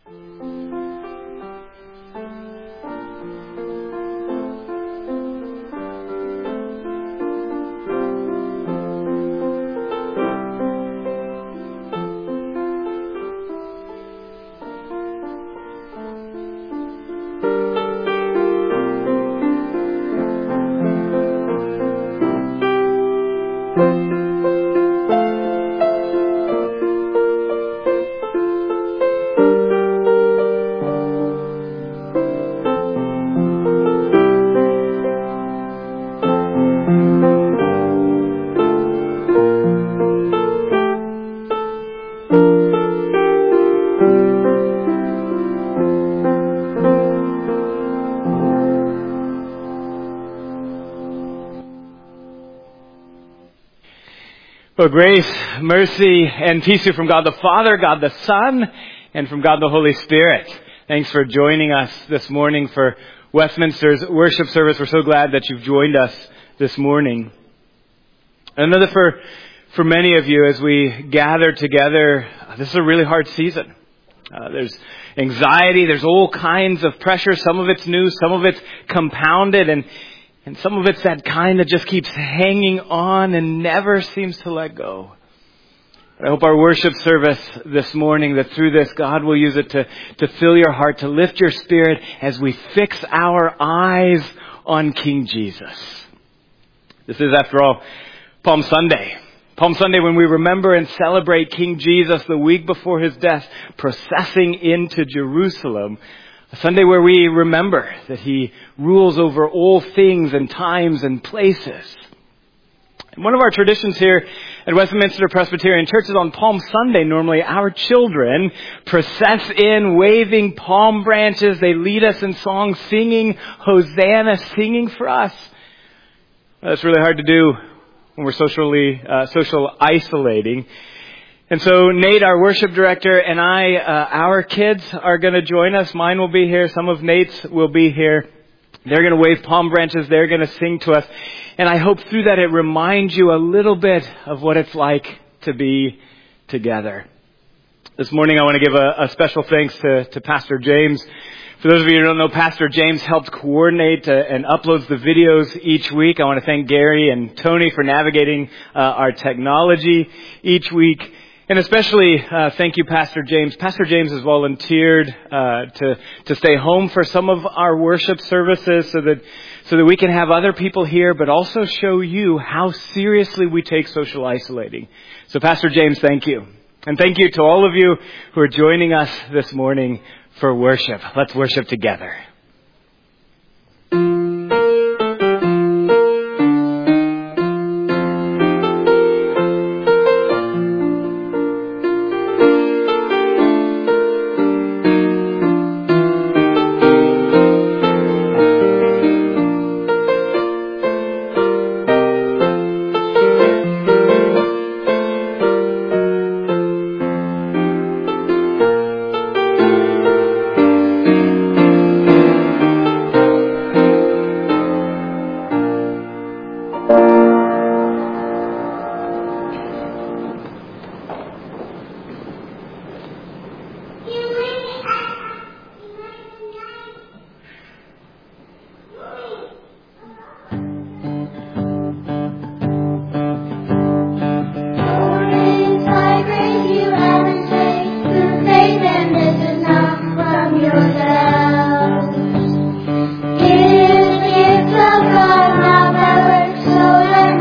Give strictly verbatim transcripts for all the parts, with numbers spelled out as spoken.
For grace, mercy, and peace to you from God the Father, God the Son, and from God the Holy Spirit. Thanks for joining us this morning for Westminster's worship service. We're so glad that you've joined us this morning. I know that for, for many of you, as we gather together, this is a really hard season. Uh, there's anxiety, there's all kinds of pressure. Some of it's new, some of it's compounded, and And some of it's that kind that just keeps hanging on and never seems to let go. I hope our worship service this morning, that through this, God will use it to, to fill your heart, to lift your spirit as we fix our eyes on King Jesus. This is, after all, Palm Sunday. Palm Sunday, when we remember and celebrate King Jesus the week before his death, processing into Jerusalem. A Sunday where we remember that he rules over all things and times and places. And one of our traditions here at Westminster Presbyterian Church is on Palm Sunday, normally our children process in waving palm branches. They lead us in song, singing Hosanna, singing for us. That's really hard to do when we're socially uh, social isolating. And so Nate, our worship director, and I, uh, our kids are going to join us. Mine will be here. Some of Nate's will be here. They're going to wave palm branches. They're going to sing to us. And I hope through that it reminds you a little bit of what it's like to be together. This morning I want to give a, a special thanks to, to Pastor James. For those of you who don't know, Pastor James helped coordinate uh, and uploads the videos each week. I want to thank Gary and Tony for navigating uh, our technology each week. And especially, uh, thank you, Pastor James. Pastor James has volunteered uh, to to stay home for some of our worship services so that so that we can have other people here, but also show you how seriously we take social isolating. So, Pastor James, thank you. And thank you to all of you who are joining us this morning for worship. Let's worship together. Give, give to God, how that works so well.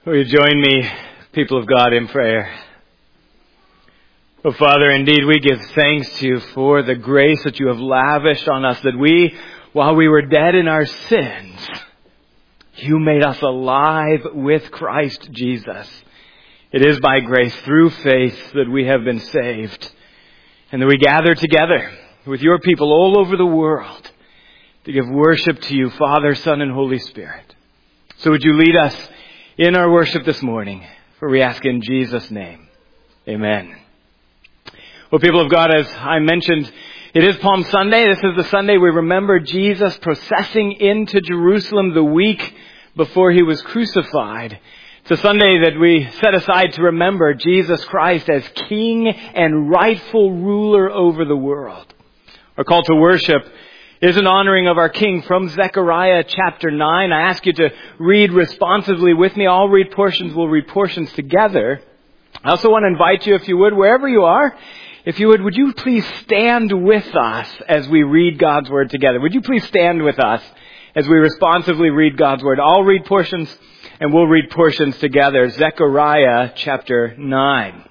Will you join me, people of God, in prayer? Oh, Father, indeed we give thanks to you for the grace that you have lavished on us, that we, while we were dead in our sins, you made us alive with Christ Jesus. It is by grace, through faith, that we have been saved, and that we gather together with your people all over the world to give worship to you, Father, Son, and Holy Spirit. So would you lead us in our worship this morning, for we ask in Jesus' name. Amen. Well, people of God, as I mentioned, it is Palm Sunday. This is the Sunday we remember Jesus processing into Jerusalem the week before he was crucified. It's a Sunday that we set aside to remember Jesus Christ as King and rightful ruler over the world. Our call to worship is an honoring of our King from Zechariah chapter nine. I ask you to read responsively with me. I'll read portions, we'll read portions together. I also want to invite you, if you would, wherever you are, if you would, would you please stand with us as we read God's Word together? Would you please stand with us as we responsively read God's Word? I'll read portions and we'll read portions together. Zechariah chapter nine.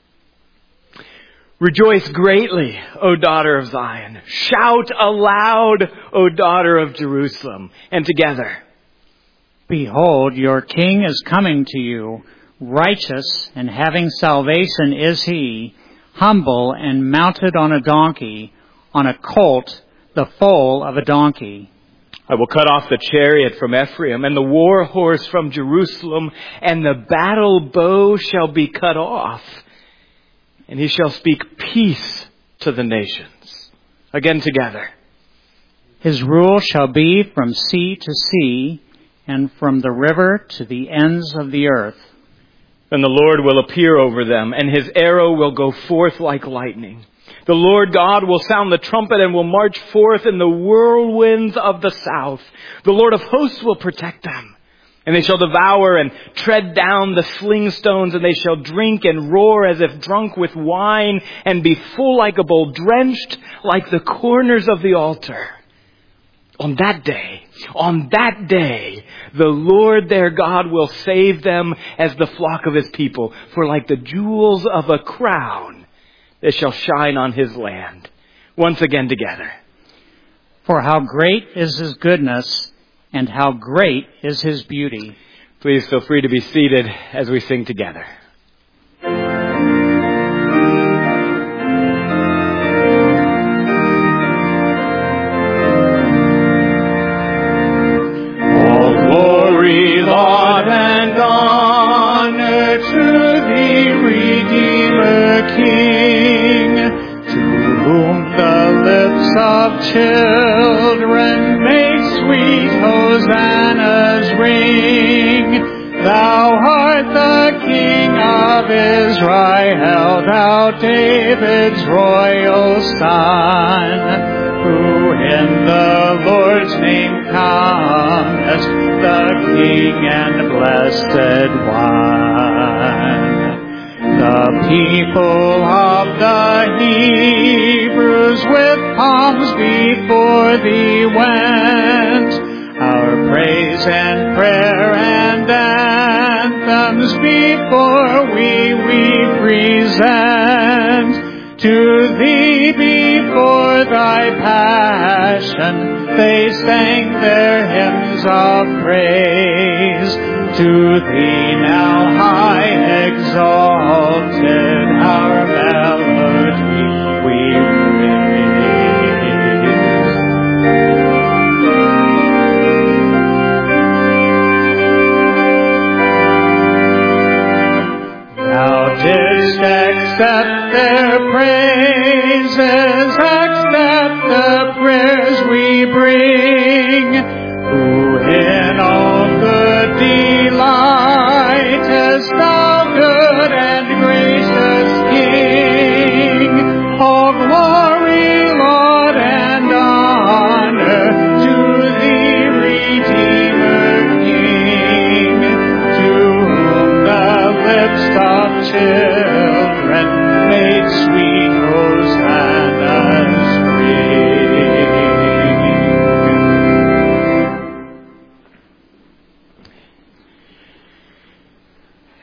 Rejoice greatly, O daughter of Zion. Shout aloud, O daughter of Jerusalem. And together. Behold, your king is coming to you. Righteous and having salvation is he, humble and mounted on a donkey, on a colt, the foal of a donkey. I will cut off the chariot from Ephraim and the war horse from Jerusalem, and the battle bow shall be cut off. And he shall speak peace to the nations. Again together. His rule shall be from sea to sea, and from the river to the ends of the earth. Then the Lord will appear over them, and his arrow will go forth like lightning. The Lord God will sound the trumpet and will march forth in the whirlwinds of the south. The Lord of hosts will protect them. And they shall devour and tread down the sling stones, and they shall drink and roar as if drunk with wine, and be full like a bowl, drenched like the corners of the altar. On that day, on that day, the Lord their God will save them as the flock of his people. For like the jewels of a crown, they shall shine on his land. Once again together. For how great is his goodness, and how great is his beauty. Please feel free to be seated as we sing together. All glory, laud, and honor to thee, Redeemer King, to whom the lips of children make sweet hosannas ring. Thou art the King of Israel, thou David's royal son, who in the Lord's name comest, the King and Blessed One. The people of the Hebrews with palms before thee went, our praise and prayer and anthems before we we present. To thee before thy passion they sang their hymns of praise. To thee now high exalted our melody we raise. Thou didst accept their praises, accept the prayers we bring, who in all good delightest, thou good and gracious King.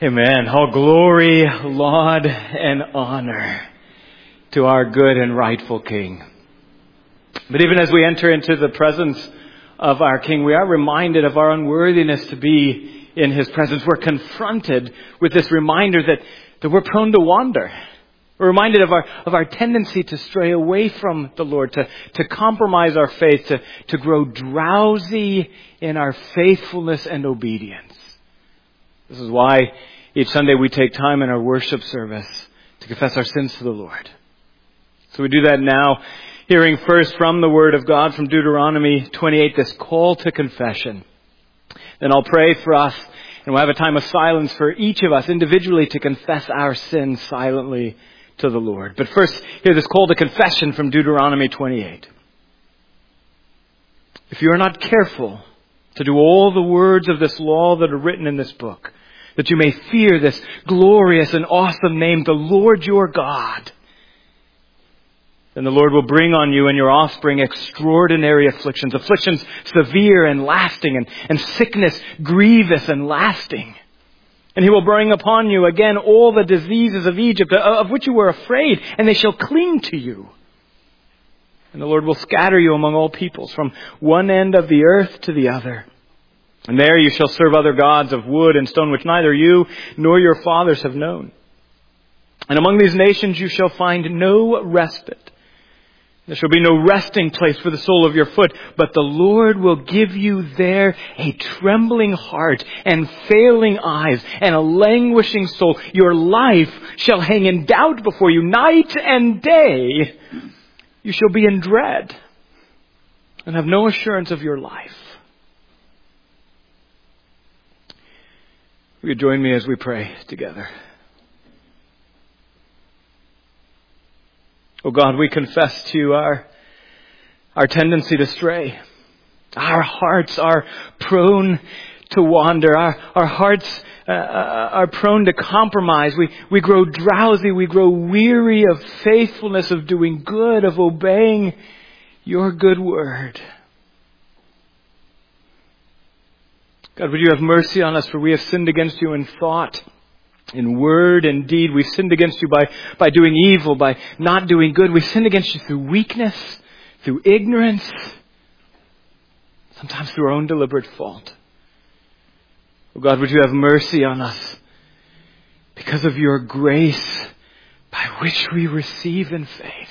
Amen. All glory, laud, and honor to our good and rightful King. But even as we enter into the presence of our King, we are reminded of our unworthiness to be in His presence. We're confronted with this reminder that, that we're prone to wander. We're reminded of our of our tendency to stray away from the Lord, to, to compromise our faith, to, to grow drowsy in our faithfulness and obedience. This is why each Sunday we take time in our worship service to confess our sins to the Lord. So we do that now, hearing first from the Word of God, from Deuteronomy twenty-eight, this call to confession. Then I'll pray for us, and we'll have a time of silence for each of us individually to confess our sins silently to the Lord. But first, hear this call to confession from Deuteronomy twenty-eight. If you are not careful to do all the words of this law that are written in this book, that you may fear this glorious and awesome name, the Lord your God, then the Lord will bring on you and your offspring extraordinary afflictions, afflictions severe and lasting, and, and sickness grievous and lasting. And He will bring upon you again all the diseases of Egypt, of which you were afraid, and they shall cling to you. And the Lord will scatter you among all peoples, from one end of the earth to the other. And there you shall serve other gods of wood and stone, which neither you nor your fathers have known. And among these nations you shall find no respite. There shall be no resting place for the sole of your foot, but the Lord will give you there a trembling heart and failing eyes and a languishing soul. Your life shall hang in doubt before you night and day. You shall be in dread and have no assurance of your life. Will you join me as we pray together? Oh God, we confess to you our, our tendency to stray. Our hearts are prone to wander. Our, our hearts uh, are prone to compromise. We, we grow drowsy. We grow weary of faithfulness, of doing good, of obeying your good word. God, would you have mercy on us, for we have sinned against you in thought, in word and deed. We've sinned against you by, by doing evil, by not doing good. We've sinned against you through weakness, through ignorance, sometimes through our own deliberate fault. Oh God, would you have mercy on us because of your grace by which we receive in faith.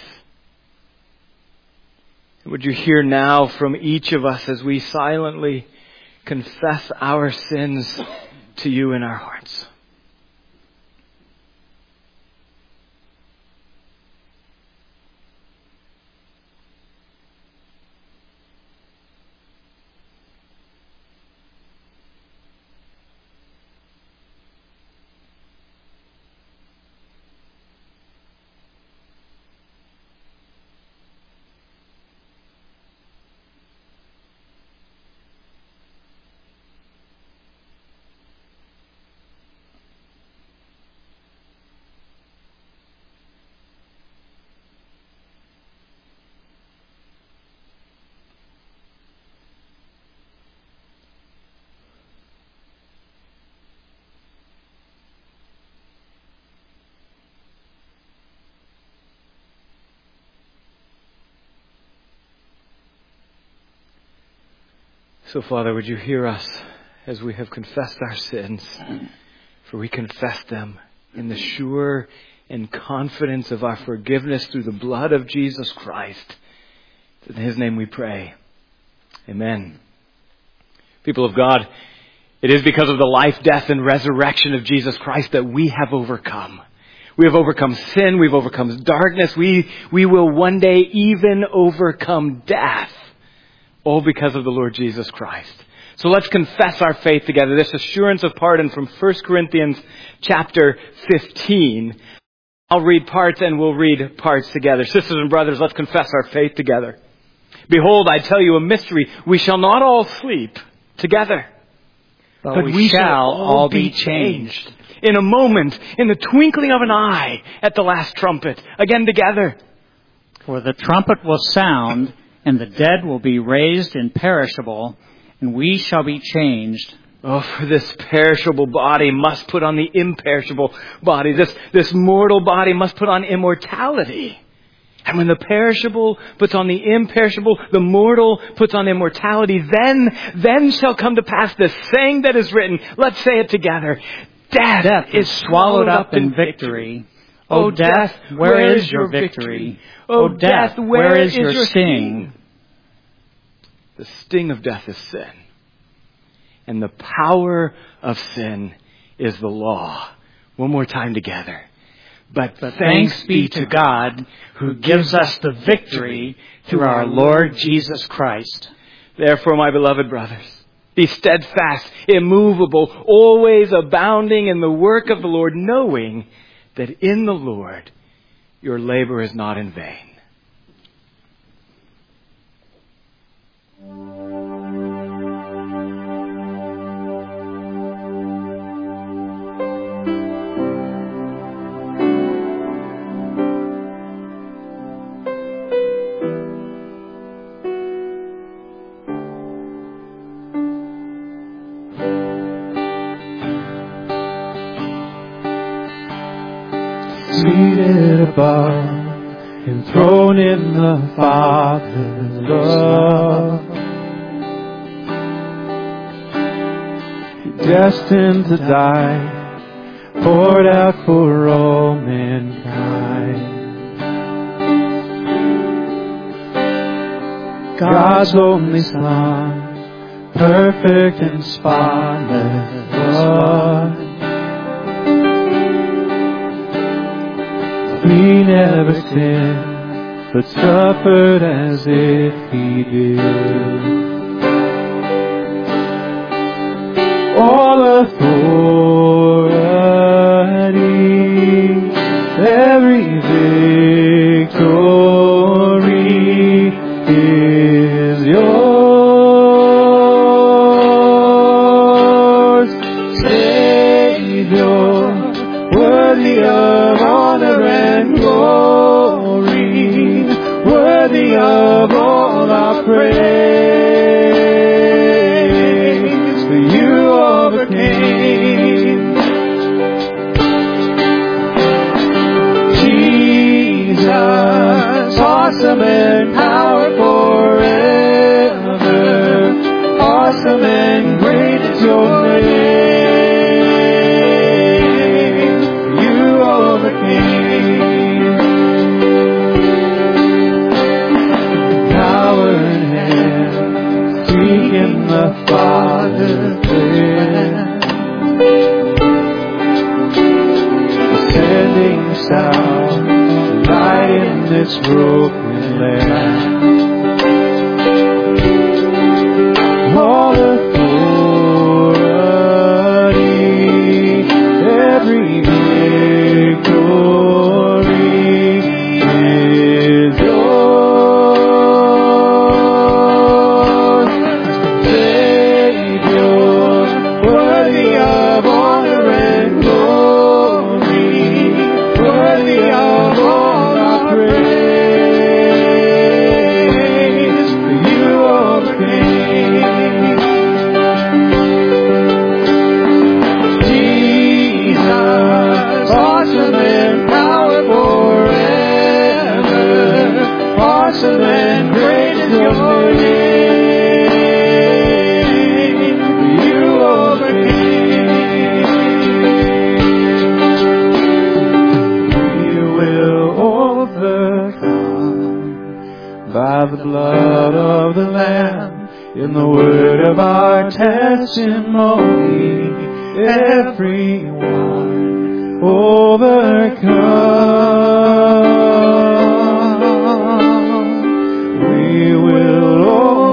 And would you hear now from each of us as we silently confess our sins to you in our hearts. So, Father, would you hear us as we have confessed our sins, for we confess them in the sure and confidence of our forgiveness through the blood of Jesus Christ. In His name we pray. Amen. People of God, it is because of the life, death, and resurrection of Jesus Christ that we have overcome. We have overcome sin. We've overcome darkness. We, we will one day even overcome death. All because of the Lord Jesus Christ. So let's confess our faith together. This assurance of pardon from First Corinthians chapter fifteen. I'll read parts and we'll read parts together. Sisters and brothers, let's confess our faith together. Behold, I tell you a mystery. We shall not all sleep together, but, but we, we shall shall all be changed. changed. In a moment, in the twinkling of an eye, at the last trumpet. Again together. For the trumpet will sound, and the dead will be raised imperishable, and we shall be changed. Oh, for this perishable body must put on the imperishable body. This, this mortal body must put on immortality. And when the perishable puts on the imperishable, the mortal puts on immortality, then, then shall come to pass this saying that is written. Let's say it together. Death, Death is swallowed up in victory. O death, where is your victory? O death, where is your sting? The sting of death is sin. And the power of sin is the law. One more time together. But, but thanks be to God who gives us the victory through our Lord Jesus Christ. Therefore, my beloved brothers, be steadfast, immovable, always abounding in the work of the Lord, knowing that in the Lord your labor is not in vain. Seated above, enthroned in the Father's love, destined to die, poured out for all mankind. God's only Son, perfect and spotless blood. He never sinned, but suffered as if he did. All authority, every victory is yours. Savior, worthy of honor and glory, worthy of all our praise, for you overcame. Jesus, awesome and power forever, awesome and great is your name. The Father's plan, sending sound, light in this broken land. All authority, every victory is yours. Worthy of honor and glory, worthy of all our praise, for you overcame. Jesus, awesome and power forever, awesome and great is your name. By the blood of the Lamb, in the word of our testimony, everyone overcome. We will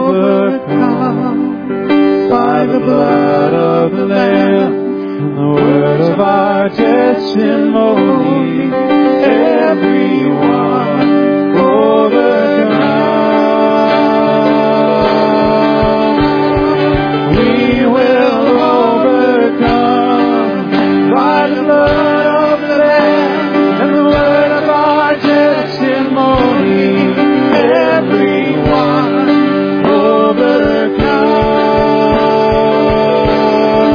overcome by the blood of the Lamb, in the word of our testimony, everyone overcome. Everyone overcome.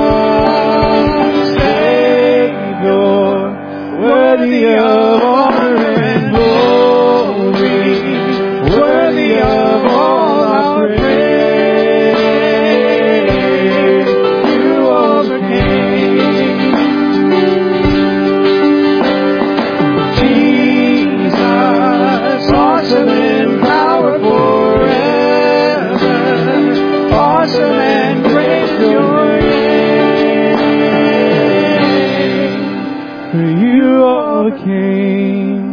the King.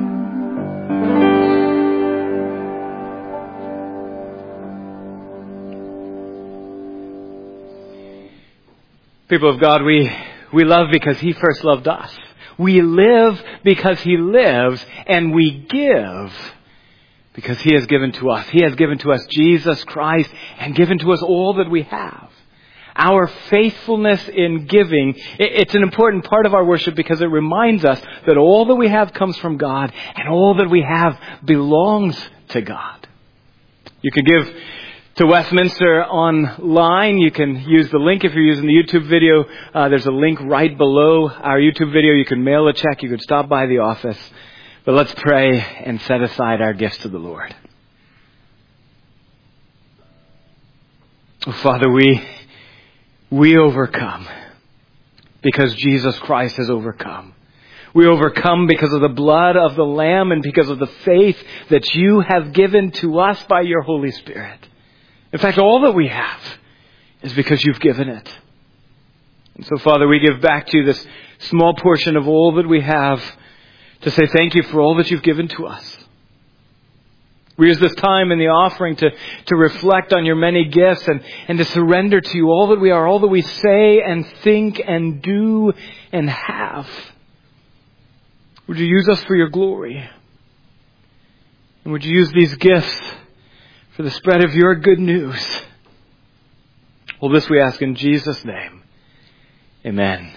People of God, we, we love because He first loved us. We live because He lives, and we give because He has given to us. He has given to us Jesus Christ and given to us all that we have. Our faithfulness in giving, it's an important part of our worship because it reminds us that all that we have comes from God and all that we have belongs to God. You can give to Westminster online. You can use the link if you're using the YouTube video. Uh, there's a link right below our YouTube video. You can mail a check. You can stop by the office. But let's pray and set aside our gifts to the Lord. Oh, Father, we, we overcome because Jesus Christ has overcome. We overcome because of the blood of the Lamb and because of the faith that you have given to us by your Holy Spirit. In fact, all that we have is because you've given it. And so, Father, we give back to you this small portion of all that we have to say thank you for all that you've given to us. We use this time in the offering to, to reflect on your many gifts and, and to surrender to you all that we are, all that we say and think and do and have. Would you use us for your glory? And would you use these gifts for the spread of your good news? Well, this we ask in Jesus' name. Amen.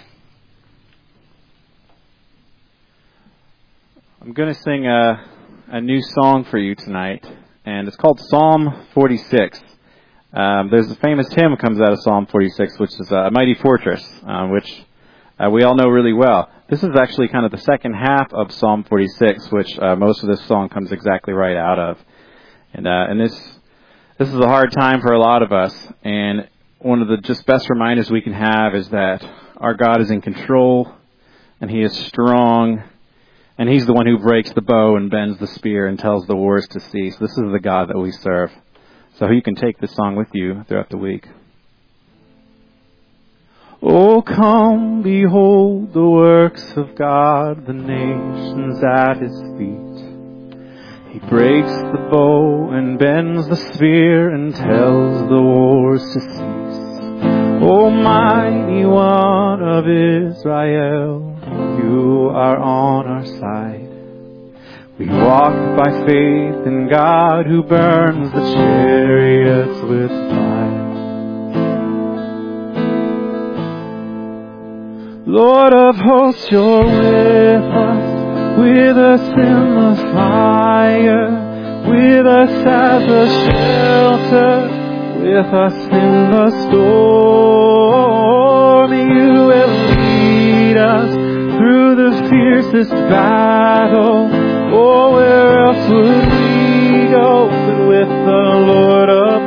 I'm going to sing a, a new song for you tonight, and it's called Psalm forty-six. Um, there's a famous hymn that comes out of Psalm forty-six, which is a mighty fortress, uh, which uh, we all know really well. This is actually kind of the second half of Psalm forty-six, which uh, most of this song comes exactly right out of. And uh, and this this is a hard time for a lot of us. And one of the just best reminders we can have is that our God is in control, and He is strong, and He's the one who breaks the bow and bends the spear and tells the wars to cease. This is the God that we serve. So you can take this song with you throughout the week. Oh, come, behold the works of God, the nations at His feet. He breaks the bow and bends the spear and tells the wars to cease. O mighty one of Israel, you are on our side. We walk by faith in God who burns the chariots with fire. Lord of hosts, you're with us, with us in the fire, with us as a shelter, with us in the storm. You will lead us through the fiercest battle. Oh, where else would we go but with the Lord of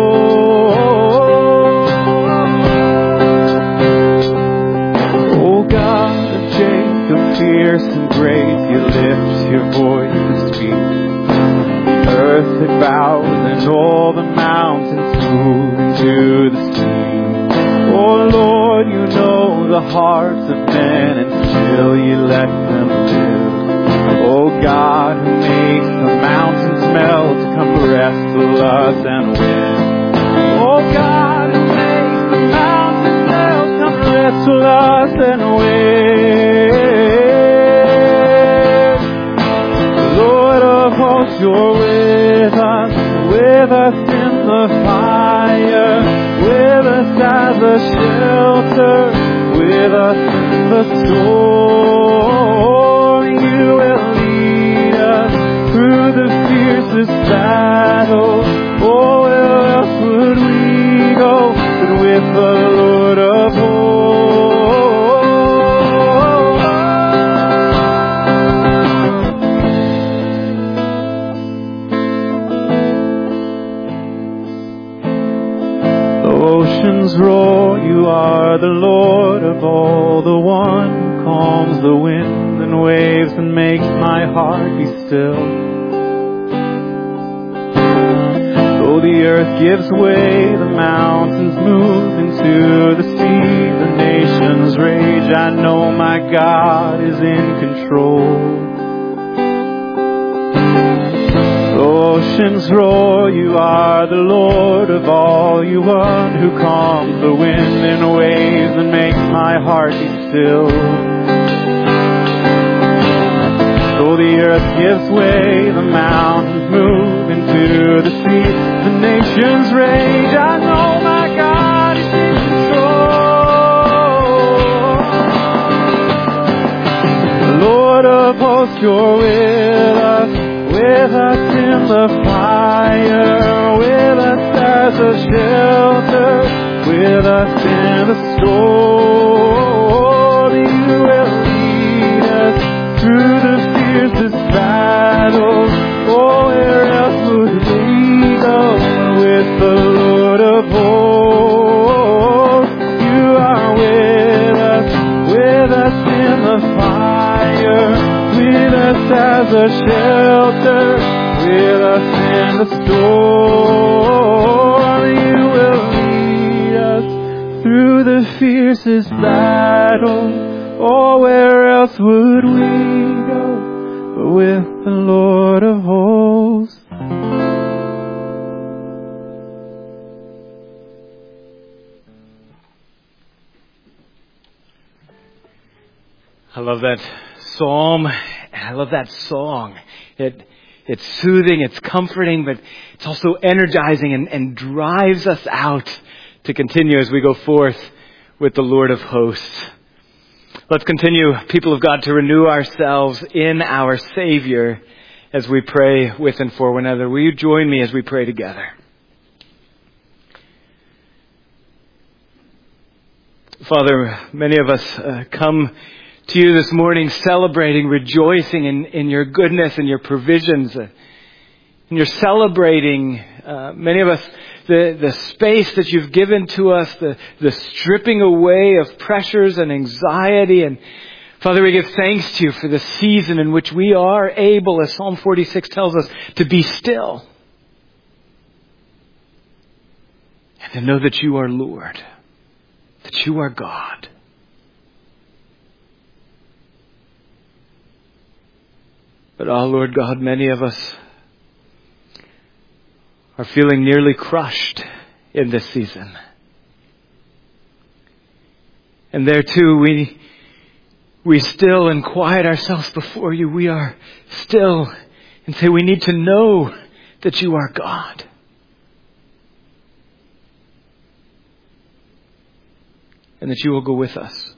hosts? Oh God of Jacob, fierce and great, you lift your voice to speak. The earth it bows and all the mountains move into the sea. Oh Lord, you know the hearts of men, and still you let them live. Oh God, who makes the mountains melt, come wrestle us and win. Oh God, who makes the mountains melt, come wrestle us and win. Lord of hosts, you're with us, with us in the fire, with us as a shelter, with us in the storm. You will lead us through the fiercest battle. Oh, where else would we go but with the Lord of hosts? The oceans roar, you are the Lord of all, the one who calms the wind and waves and makes my heart be still. Though the earth gives way, the mountains move into the sea, the nations rage I know my God is in control. Oceans roar, you are the Lord of all. You one who calms the wind and waves and makes my heart be still. So the earth gives way, the mountains move into the sea, the nations rage. I know my God is in control. The Lord of hosts, you're with us. With us in the fire, with us as a shelter, with us in the storm. You will lead us through the fiercest battle. Oh, where else would we go with the Lord of hosts? You are with us, with us in the fire, with us as a shelter, with us in the storm. You will lead us through the fiercest battle. Oh, where else would we go but with the Lord of hosts? I love that psalm. I love that song. It, it's soothing, it's comforting, but it's also energizing and, and drives us out to continue as we go forth with the Lord of hosts. Let's continue, people of God, to renew ourselves in our Savior as we pray with and for one another. Will you join me as we pray together? Father, many of us uh, come to you this morning celebrating, rejoicing in, in your goodness and your provisions. And you're celebrating, uh, many of us, the, the space that you've given to us, the, the stripping away of pressures and anxiety. And Father, we give thanks to you for the season in which we are able, as Psalm forty-six tells us, to be still. And to know that you are Lord, that you are God. But, oh, Lord God, many of us are feeling nearly crushed in this season. And there too, we we still and quiet ourselves before you. We are still and say we need to know that you are God. And that you will go with us.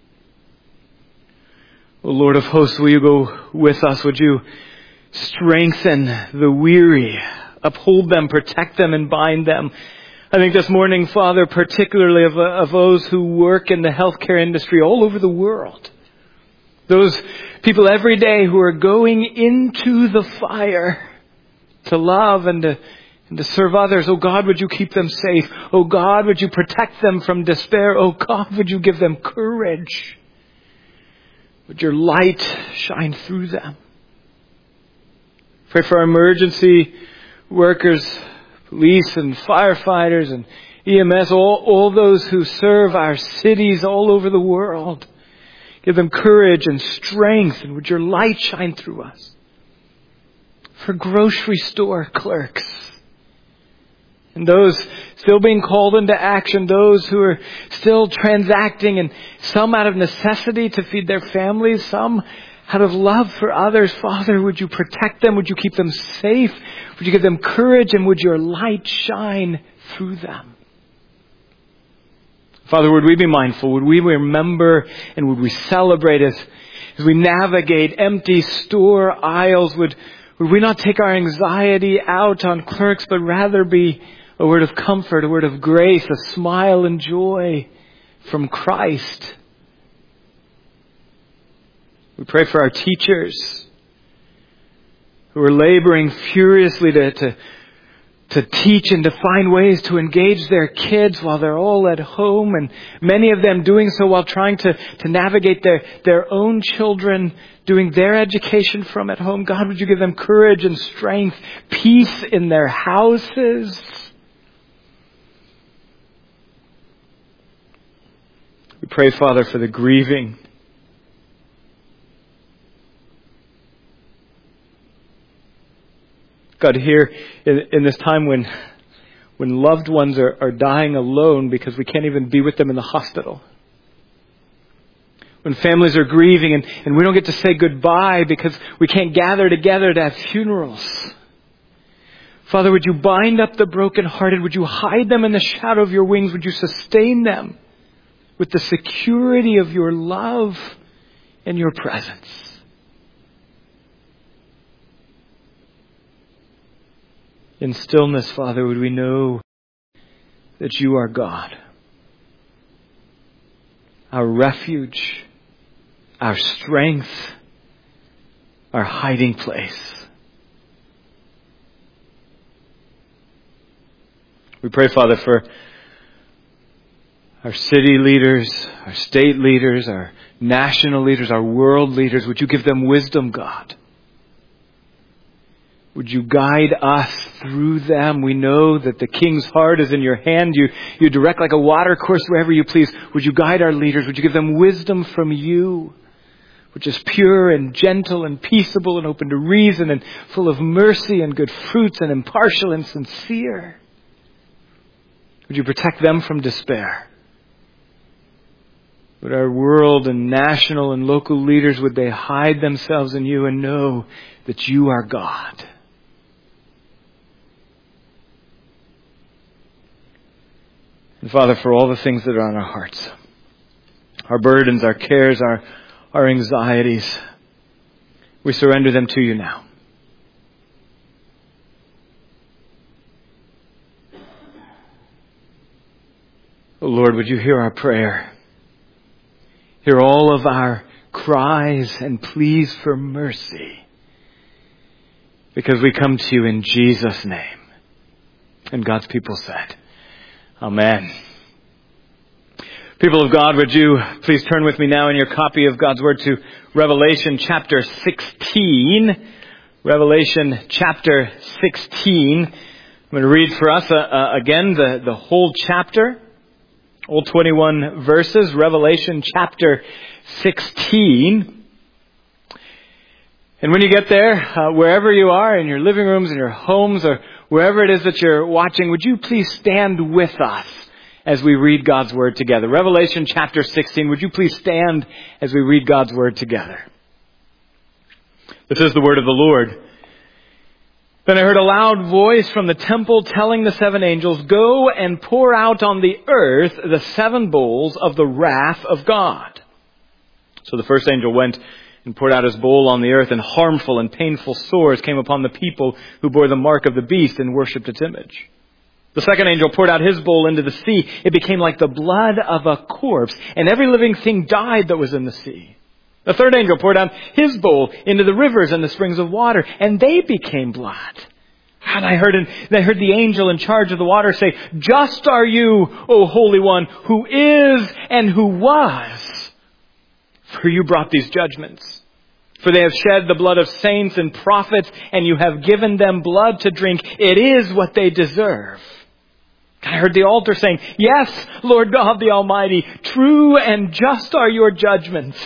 O Lord of hosts, will you go with us? Would you strengthen the weary, uphold them, protect them, and bind them? I think this morning, Father, particularly of, of those who work in the healthcare industry all over the world. Those people every day who are going into the fire to love and to, and to serve others. Oh God, would you keep them safe? Oh God, would you protect them from despair? Oh God, would you give them courage? Would your light shine through them? Pray for our emergency workers, police and firefighters and E M S, all, all those who serve our cities all over the world. Give them courage and strength, and would your light shine through us? For grocery store clerks and those still being called into action, those who are still transacting, and some out of necessity to feed their families, some out of love for others. Father, would you protect them? Would you keep them safe? Would you give them courage? And would your light shine through them? Father, would we be mindful? Would we remember and would we celebrate as, as we navigate empty store aisles? Would, would we not take our anxiety out on clerks, but rather be a word of comfort, a word of grace, a smile and joy from Christ? We pray for our teachers who are laboring furiously to, to, to teach and to find ways to engage their kids while they're all at home, and many of them doing so while trying to, to navigate their, their own children doing their education from at home. God, would you give them courage and strength, peace in their houses? We pray, Father, for the grieving God, here in, in this time when when loved ones are, are dying alone because we can't even be with them in the hospital. When families are grieving and, and we don't get to say goodbye because we can't gather together to have funerals. Father, would you bind up the brokenhearted? Would you hide them in the shadow of your wings? Would you sustain them with the security of your love and your presence? In stillness, Father, would we know that you are God, our refuge, our strength, our hiding place. We pray, Father, for our city leaders, our state leaders, our national leaders, our world leaders. Would you give them wisdom, God? Would you guide us through them? We know that the King's heart is in your hand. You, you direct like a water course wherever you please. Would you guide our leaders? Would you give them wisdom from you, which is pure and gentle and peaceable and open to reason and full of mercy and good fruits and impartial and sincere? Would you protect them from despair? Would our world and national and local leaders, would they hide themselves in you and know that you are God? And Father, for all the things that are on our hearts, our burdens, our cares, our, our anxieties, we surrender them to you now. Oh Lord, would you hear our prayer? Hear all of our cries and pleas for mercy, because we come to you in Jesus' name. And God's people said, Amen. People of God, would you please turn with me now in your copy of God's Word to Revelation chapter sixteen. Revelation chapter sixteen. I'm going to read for us uh, uh, again the, the whole chapter. All twenty-one verses. Revelation chapter sixteen. And when you get there, uh, wherever you are, in your living rooms, in your homes, or wherever it is that you're watching, would you please stand with us as we read God's Word together? Revelation chapter sixteen, would you please stand as we read God's Word together? This is the word of the Lord. Then I heard a loud voice from the temple telling the seven angels, "Go and pour out on the earth the seven bowls of the wrath of God." So the first angel went and poured out his bowl on the earth, and harmful and painful sores came upon the people who bore the mark of the beast and worshipped its image. The second angel poured out his bowl into the sea. It became like the blood of a corpse, and every living thing died that was in the sea. The third angel poured out his bowl into the rivers and the springs of water, and they became blood. And I heard, and I heard the angel in charge of the water say, "Just are you, O Holy One, who is and who was. For you brought these judgments. For they have shed the blood of saints and prophets, and you have given them blood to drink. It is what they deserve." I heard the altar saying, "Yes, Lord God the Almighty, true and just are your judgments."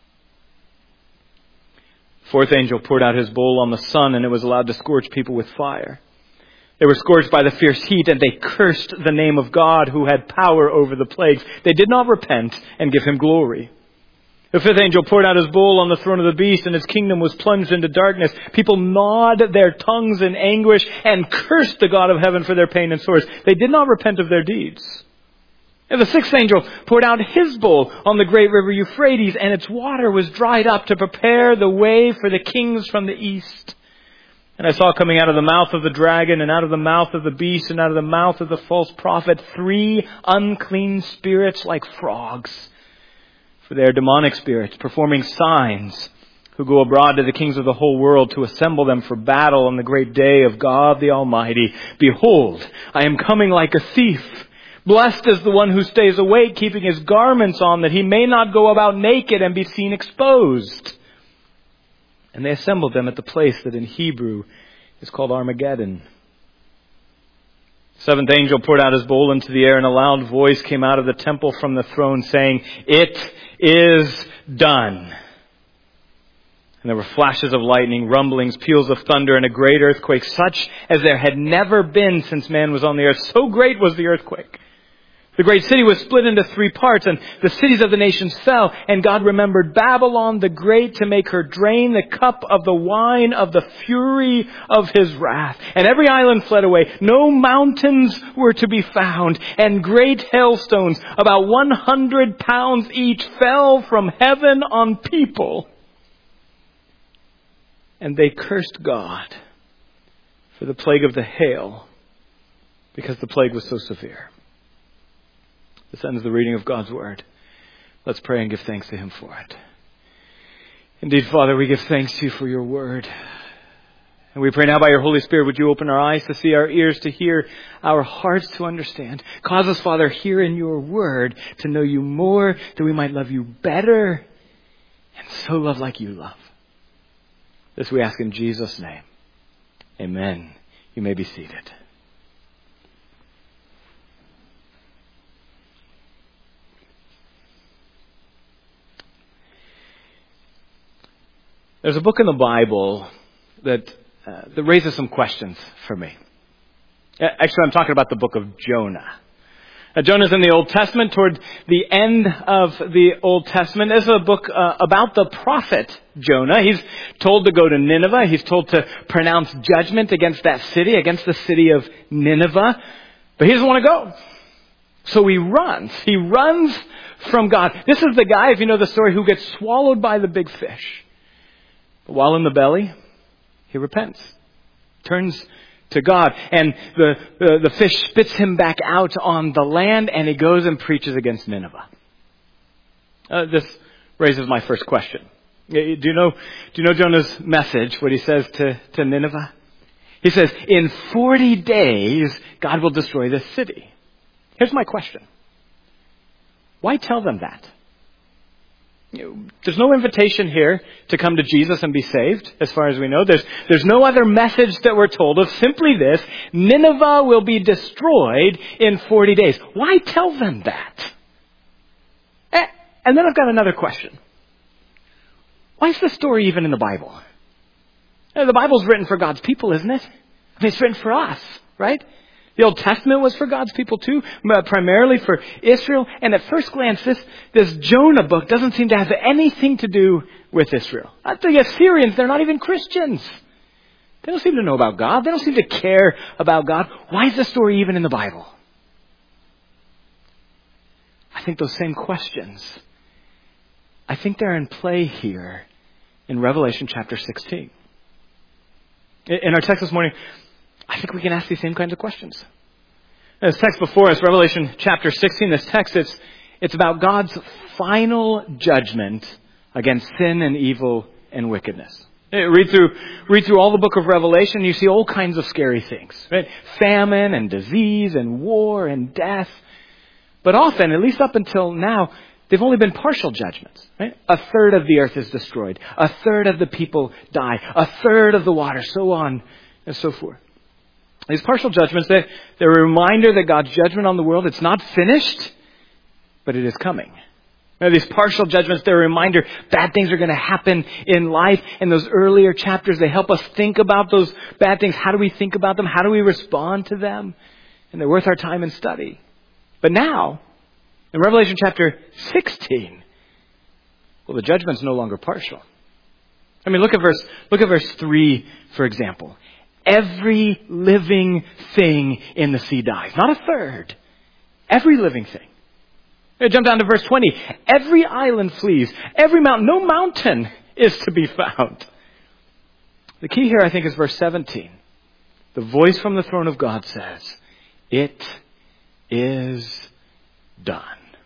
Fourth angel poured out his bowl on the sun, and it was allowed to scorch people with fire. They were scorched by the fierce heat, and they cursed the name of God who had power over the plagues. They did not repent and give him glory. The fifth angel poured out his bowl on the throne of the beast, and his kingdom was plunged into darkness. People gnawed their tongues in anguish and cursed the God of heaven for their pain and sores. They did not repent of their deeds. And the sixth angel poured out his bowl on the great river Euphrates, and its water was dried up to prepare the way for the kings from the east. And I saw coming out of the mouth of the dragon, and out of the mouth of the beast, and out of the mouth of the false prophet, three unclean spirits like frogs. For they are demonic spirits, performing signs, who go abroad to the kings of the whole world to assemble them for battle on the great day of God the Almighty. Behold, I am coming like a thief. Blessed is the one who stays awake, keeping his garments on, that he may not go about naked and be seen exposed. And they assembled them at the place that in Hebrew is called Armageddon. The seventh angel poured out his bowl into the air, and a loud voice came out of the temple from the throne saying, "It is done." And there were flashes of lightning, rumblings, peals of thunder, and a great earthquake, such as there had never been since man was on the earth. So great was the earthquake. The great city was split into three parts, and the cities of the nations fell. And God remembered Babylon the Great to make her drain the cup of the wine of the fury of his wrath. And every island fled away. No mountains were to be found. And great hailstones, about one hundred pounds each, fell from heaven on people. And they cursed God for the plague of the hail, because the plague was so severe. This ends the reading of God's Word. Let's pray and give thanks to Him for it. Indeed, Father, we give thanks to You for Your Word. And we pray now by Your Holy Spirit, would You open our eyes to see, our ears to hear, our hearts to understand. Cause us, Father, here in Your Word to know You more, that we might love You better, and so love like You love. This we ask in Jesus' name. Amen. You may be seated. There's a book in the Bible that uh, that raises some questions for me. Actually, I'm talking about the book of Jonah. Now, Jonah's in the Old Testament, toward the end of the Old Testament. This is a book uh, about the prophet Jonah. He's told to go to Nineveh. He's told to pronounce judgment against that city, against the city of Nineveh. But he doesn't want to go. So he runs. He runs from God. This is the guy, if you know the story, who gets swallowed by the big fish. But while in the belly, he repents, turns to God, and the, the the fish spits him back out on the land, and he goes and preaches against Nineveh. Uh, this raises my first question. Do you know? Do you know Jonah's message? What he says to to Nineveh? He says, "In forty days, God will destroy this city." Here's my question: why tell them that? There's no invitation here to come to Jesus and be saved, as far as we know. There's, there's no other message that we're told of. Simply this: Nineveh will be destroyed in forty days. Why tell them that? And then I've got another question. Why is the story even in the Bible? The Bible's written for God's people, isn't it? I mean, it's written for us, right? The Old Testament was for God's people too, primarily for Israel. And at first glance, this, this Jonah book doesn't seem to have anything to do with Israel. The Assyrians, they're not even Christians. They don't seem to know about God. They don't seem to care about God. Why is this story even in the Bible? I think those same questions, I think they're in play here in Revelation chapter sixteen. In our text this morning, I think we can ask these same kinds of questions. This text before us, Revelation chapter sixteen, this text, it's, it's about God's final judgment against sin and evil and wickedness. Read through, read through all the book of Revelation, you see all kinds of scary things, right? Famine and disease and war and death. But often, at least up until now, they've only been partial judgments, right? A third of the earth is destroyed. A third of the people die. A third of the water, so on and so forth. These partial judgments, they're, they're a reminder that God's judgment on the world, it's not finished, but it is coming. Now, these partial judgments, they're a reminder bad things are going to happen in life. In those earlier chapters, they help us think about those bad things. How do we think about them? How do we respond to them? And they're worth our time and study. But now, in Revelation chapter sixteen, well, the judgment's no longer partial. I mean, look at verse, look at verse three, for example. Every living thing in the sea dies. Not a third. Every living thing. Jump down to verse twenty. Every island flees. Every mountain. No mountain is to be found. The key here, I think, is verse seventeen. The voice from the throne of God says, "It is done."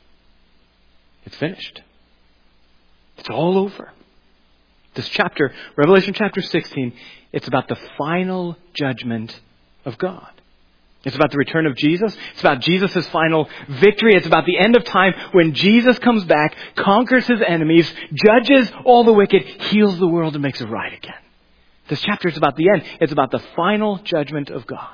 It's finished. It's all over. This chapter, Revelation chapter sixteen, it's about the final judgment of God. It's about the return of Jesus. It's about Jesus' final victory. It's about the end of time when Jesus comes back, conquers his enemies, judges all the wicked, heals the world, and makes it right again. This chapter is about the end. It's about the final judgment of God.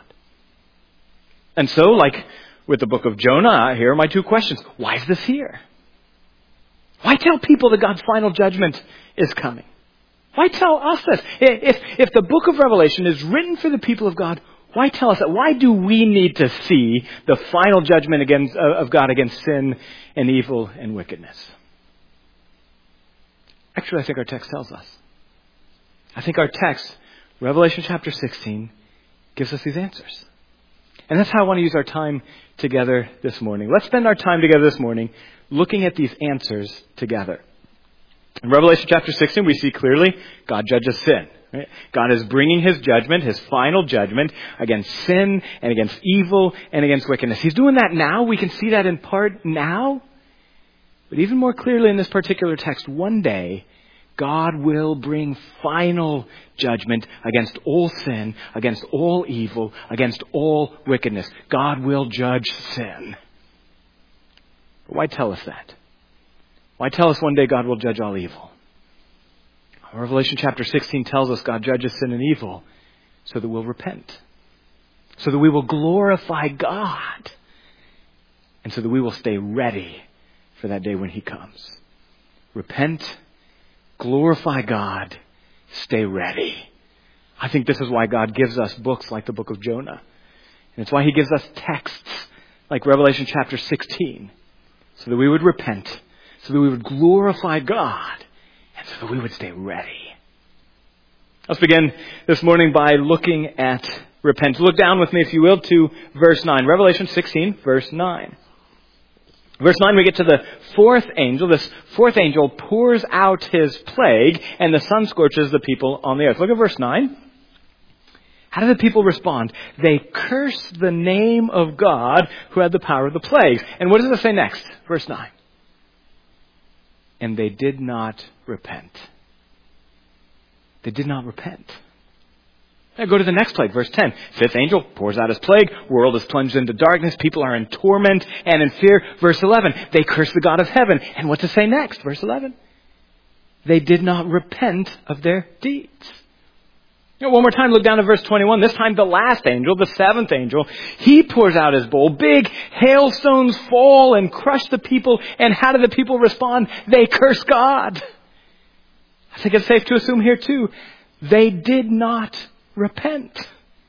And so, like with the book of Jonah, here are my two questions. Why is this here? Why tell people that God's final judgment is coming? Why tell us this? If, if the book of Revelation is written for the people of God, why tell us that? Why do we need to see the final judgment against, uh, of God against sin and evil and wickedness? Actually, I think our text tells us. I think our text, Revelation chapter sixteen, gives us these answers. And that's how I want to use our time together this morning. Let's spend our time together this morning looking at these answers together. In Revelation chapter sixteen, we see clearly God judges sin. Right? God is bringing His judgment, His final judgment, against sin and against evil and against wickedness. He's doing that now. We can see that in part now. But even more clearly in this particular text, one day, God will bring final judgment against all sin, against all evil, against all wickedness. God will judge sin. But why tell us that? Why tell us one day God will judge all evil? Revelation chapter sixteen tells us God judges sin and evil so that we'll repent. So that we will glorify God. And so that we will stay ready for that day when He comes. Repent, glorify God, stay ready. I think this is why God gives us books like the book of Jonah. And it's why He gives us texts like Revelation chapter sixteen. So that we would repent, so that we would glorify God, and so that we would stay ready. Let's begin this morning by looking at repentance. Look down with me, if you will, to verse nine. Revelation sixteen, verse nine. Verse nine, we get to the fourth angel. This fourth angel pours out his plague, and the sun scorches the people on the earth. Look at verse nine. How do the people respond? They curse the name of God who had the power of the plagues. And what does it say next? Verse nine. And they did not repent. They did not repent. Now go to the next plague, verse ten. Fifth angel pours out his plague. World is plunged into darkness. People are in torment and in fear. Verse eleven. They curse the God of heaven. And what to say next? Verse eleven. They did not repent of their deeds. You know, one more time, look down to verse twenty-one. This time the last angel, the seventh angel, he pours out his bowl. Big hailstones fall and crush the people. And how do the people respond? They curse God. I think it's safe to assume here too, they did not repent.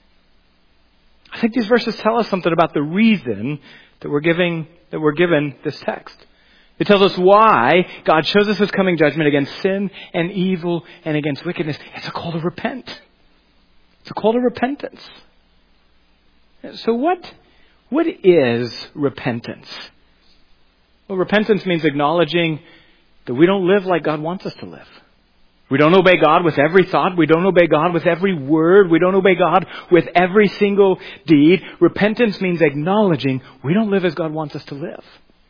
I think these verses tell us something about the reason that we're giving, that we're given this text. It tells us why God shows us His coming judgment against sin and evil and against wickedness. It's a call to repent. It's a call to repentance. So what, what is repentance? Well, repentance means acknowledging that we don't live like God wants us to live. We don't obey God with every thought. We don't obey God with every word. We don't obey God with every single deed. Repentance means acknowledging we don't live as God wants us to live.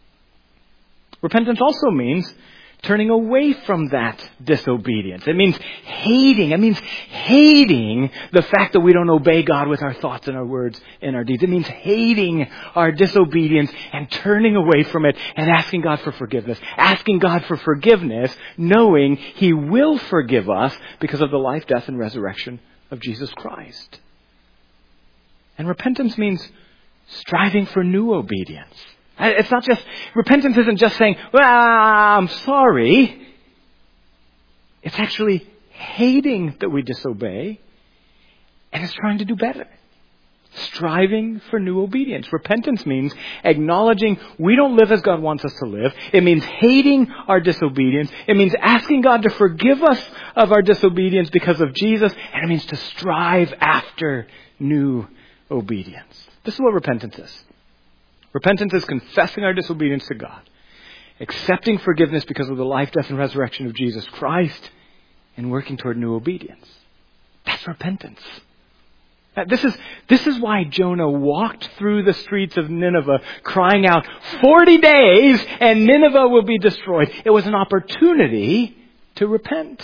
Repentance also means turning away from that disobedience. It means hating. It means hating the fact that we don't obey God with our thoughts and our words and our deeds. It means hating our disobedience and turning away from it and asking God for forgiveness. Asking God for forgiveness, knowing He will forgive us because of the life, death, and resurrection of Jesus Christ. And repentance means striving for new obedience. It's not just, repentance isn't just saying, well, I'm sorry. It's actually hating that we disobey, and it's trying to do better. Striving for new obedience. Repentance means acknowledging we don't live as God wants us to live. It means hating our disobedience. It means asking God to forgive us of our disobedience because of Jesus, and it means to strive after new obedience. This is what repentance is. Repentance is confessing our disobedience to God, accepting forgiveness because of the life, death, and resurrection of Jesus Christ, and working toward new obedience. That's repentance. This is, this is why Jonah walked through the streets of Nineveh crying out, forty days and Nineveh will be destroyed. It was an opportunity to repent.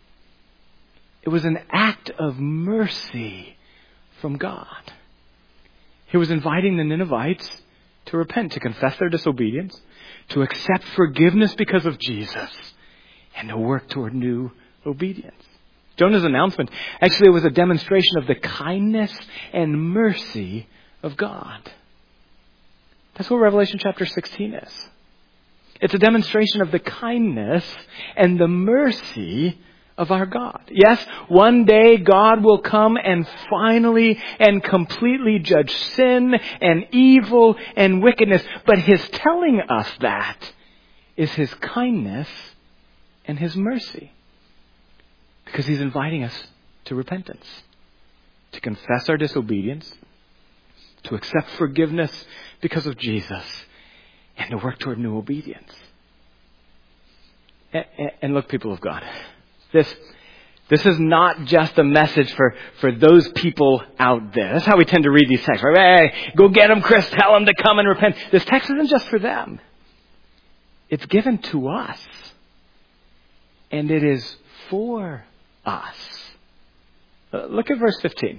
It was an act of mercy from God. He was inviting the Ninevites to repent, to confess their disobedience, to accept forgiveness because of Jesus, and to work toward new obedience. Jonah's announcement, actually, was a demonstration of the kindness and mercy of God. That's what Revelation chapter sixteen is. It's a demonstration of the kindness and the mercy of our God. Yes, one day God will come and finally and completely judge sin and evil and wickedness. But His telling us that is His kindness and His mercy. Because He's inviting us to repentance, to confess our disobedience, to accept forgiveness because of Jesus, and to work toward new obedience. And look, people of God, this this is not just a message for, for those people out there. That's how we tend to read these texts, right? Hey, go get them, Chris. Tell them to come and repent. This text isn't just for them. It's given to us. And it is for us. Uh, look at verse fifteen.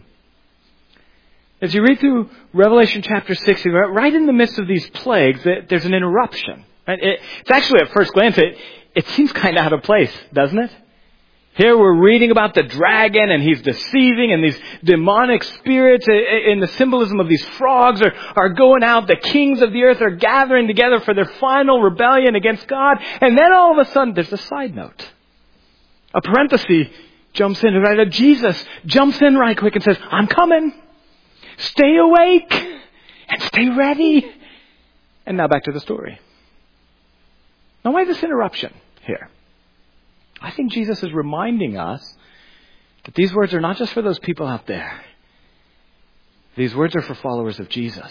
As you read through Revelation chapter sixteen, right in the midst of these plagues, there's an interruption. Right? It, it's actually, at first glance, it, it seems kind of out of place, doesn't it? Here we're reading about the dragon and he's deceiving, and these demonic spirits in the symbolism of these frogs are, are going out. The kings of the earth are gathering together for their final rebellion against God. And then all of a sudden, there's a side note. A parenthesis jumps in, right? Jesus jumps in right quick and says, I'm coming. Stay awake and stay ready. And now back to the story. Now, why this interruption here? I think Jesus is reminding us that these words are not just for those people out there. These words are for followers of Jesus.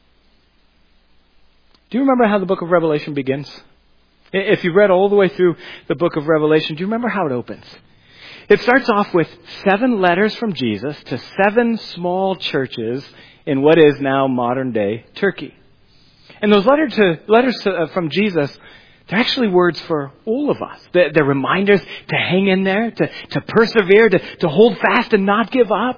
Do you remember how the book of Revelation begins? If you've read all the way through the book of Revelation, do you remember how it opens? It starts off with seven letters from Jesus to seven small churches in what is now modern day Turkey. And those letter to, letters to, uh, from Jesus, they're actually words for all of us. They're, they're reminders to hang in there, to, to persevere, to, to hold fast and not give up.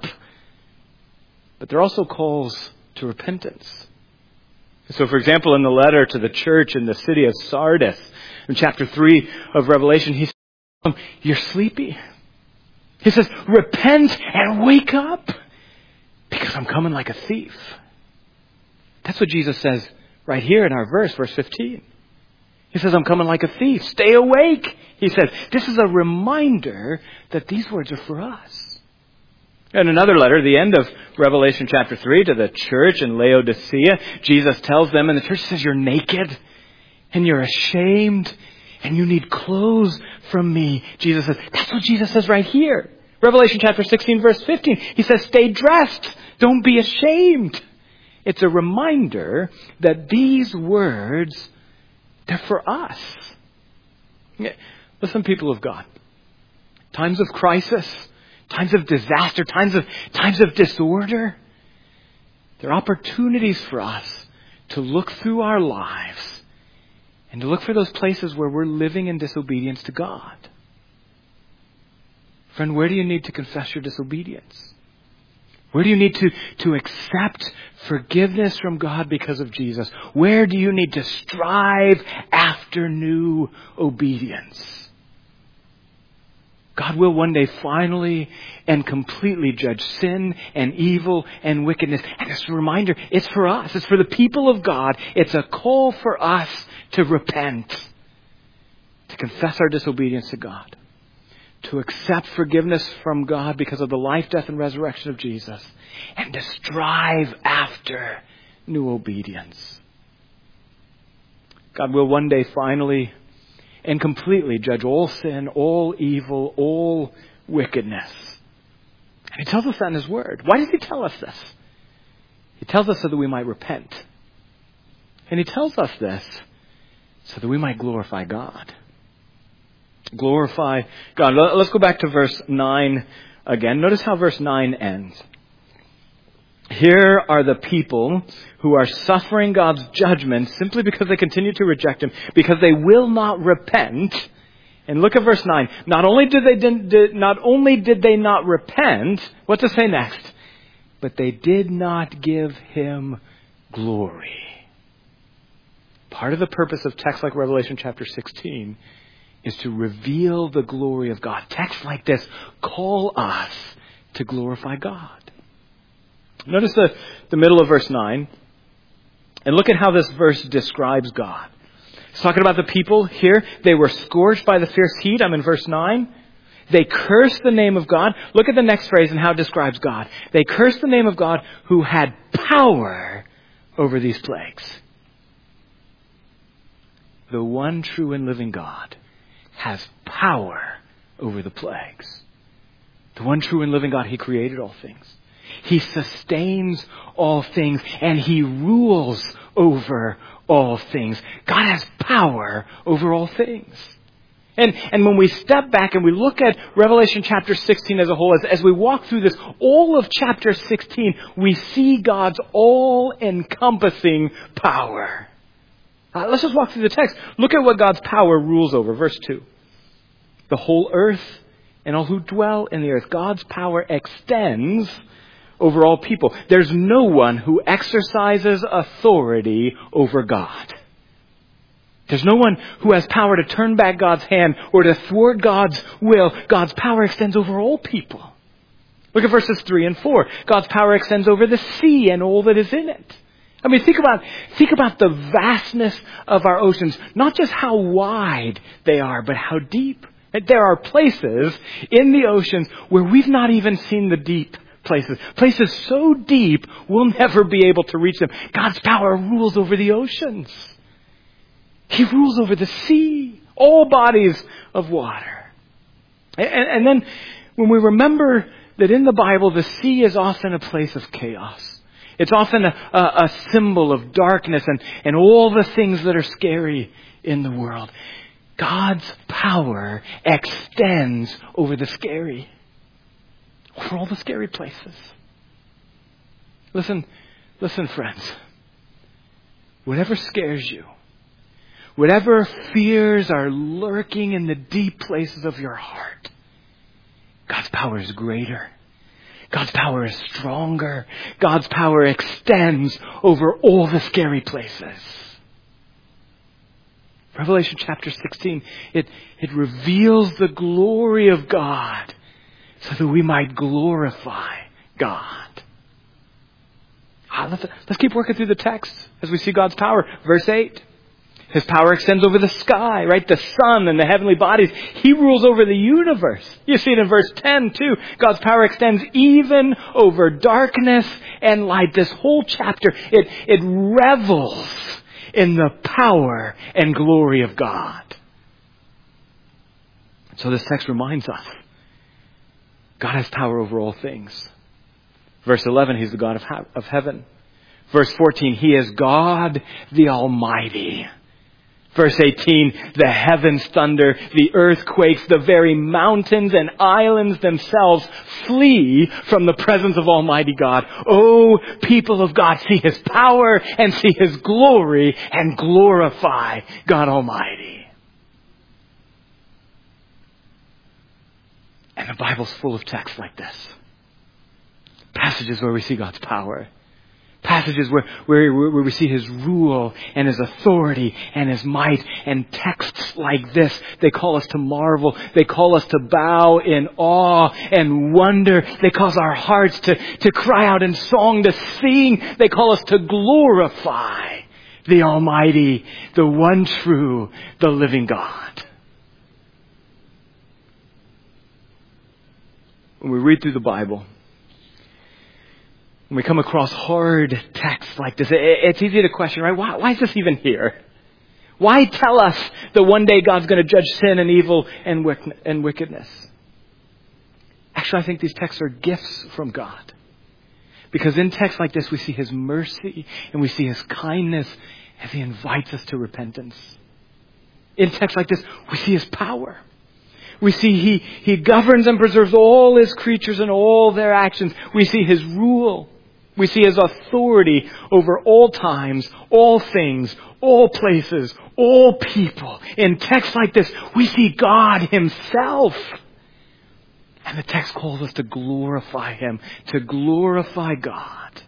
But they're also calls to repentance. So, for example, in the letter to the church in the city of Sardis, in chapter three of Revelation, he says, you're sleepy. He says, repent and wake up, because I'm coming like a thief. That's what Jesus says right here in our verse, verse fifteen. He says, I'm coming like a thief. Stay awake. He says, this is a reminder that these words are for us. In another letter, the end of Revelation chapter three, to the church in Laodicea, Jesus tells them, and the church says, you're naked and you're ashamed and you need clothes from me. Jesus says, that's what Jesus says right here. Revelation chapter sixteen, verse fifteen. He says, stay dressed. Don't be ashamed. It's a reminder that these words, they're for us. Listen, people of God. Times of crisis, times of disaster, times of times of disorder, they're opportunities for us to look through our lives and to look for those places where we're living in disobedience to God. Friend, where do you need to confess your disobedience? Where do you need to, to accept forgiveness from God because of Jesus? Where do you need to strive after new obedience? God will one day finally and completely judge sin and evil and wickedness. And it's a reminder, it's for us. It's for the people of God. It's a call for us to repent, to confess our disobedience to God, to accept forgiveness from God because of the life, death, and resurrection of Jesus, and to strive after new obedience. God will one day finally and completely judge all sin, all evil, all wickedness. And He tells us that in His Word. Why does He tell us this? He tells us so that we might repent. And He tells us this so that we might glorify God. Glorify God. Let's go back to verse nine again. Notice how verse nine ends. Here are the people who are suffering God's judgment simply because they continue to reject Him, because they will not repent. And look at verse nine. Not only did they did, not only did they not repent, what's it say next? But they did not give Him glory. Part of the purpose of texts like Revelation chapter sixteen is to reveal the glory of God. Texts like this call us to glorify God. Notice the, the middle of verse nine. And look at how this verse describes God. It's talking about the people here. They were scorched by the fierce heat. I'm in verse nine. They cursed the name of God. Look at the next phrase and how it describes God. They cursed the name of God who had power over these plagues. The one true and living God has power over the plagues. The one true and living God, He created all things. He sustains all things, and He rules over all things. God has power over all things. And, and when we step back and we look at Revelation chapter sixteen as a whole, as, as we walk through this, all of chapter sixteen, we see God's all-encompassing power. Uh, let's just walk through the text. Look at what God's power rules over. Verse two. The whole earth and all who dwell in the earth. God's power extends over all people. There's no one who exercises authority over God. There's no one who has power to turn back God's hand or to thwart God's will. God's power extends over all people. Look at verses three and four. God's power extends over the sea and all that is in it. I mean, think about, think about the vastness of our oceans. Not just how wide they are, but how deep. There are places in the oceans where we've not even seen the deep places. Places so deep we'll never be able to reach them. God's power rules over the oceans. He rules over the sea, all bodies of water. And, and then when we remember that in the Bible, the sea is often a place of chaos. It's often a, a, a symbol of darkness and, and all the things that are scary in the world. God's power extends over the scary, over all the scary places. Listen, listen, friends. Whatever scares you, whatever fears are lurking in the deep places of your heart, God's power is greater. God's power is stronger. God's power extends over all the scary places. Revelation chapter sixteen, it, it reveals the glory of God so that we might glorify God. Ah, let's, let's keep working through the text as we see God's power. Verse eight. His power extends over the sky, right? The sun and the heavenly bodies. He rules over the universe. You see it in verse ten too. God's power extends even over darkness and light. This whole chapter, it, it revels in the power and glory of God. So this text reminds us, God has power over all things. Verse eleven, He's the God of, ha- of heaven. Verse fourteen, He is God the Almighty. Verse eighteen, the heavens thunder, the earth quakes, the very mountains and islands themselves flee from the presence of Almighty God. Oh, people of God, see His power and see His glory and glorify God Almighty. And the Bible's full of texts like this. Passages where we see God's power. Passages where, where, where we see His rule and His authority and His might, and texts like this, they call us to marvel. They call us to bow in awe and wonder. They cause our hearts to, to cry out in song, to sing. They call us to glorify the Almighty, the one true, the living God. When we read through the Bible, when we come across hard texts like this, it's easy to question, right? Why, why is this even here? Why tell us that one day God's going to judge sin and evil and wickedness? Actually, I think these texts are gifts from God. Because in texts like this, we see His mercy and we see His kindness as He invites us to repentance. In texts like this, we see His power. We see He, He governs and preserves all His creatures and all their actions. We see His rule. We see His authority over all times, all things, all places, all people. In texts like this, we see God Himself. And the text calls us to glorify Him, to glorify God.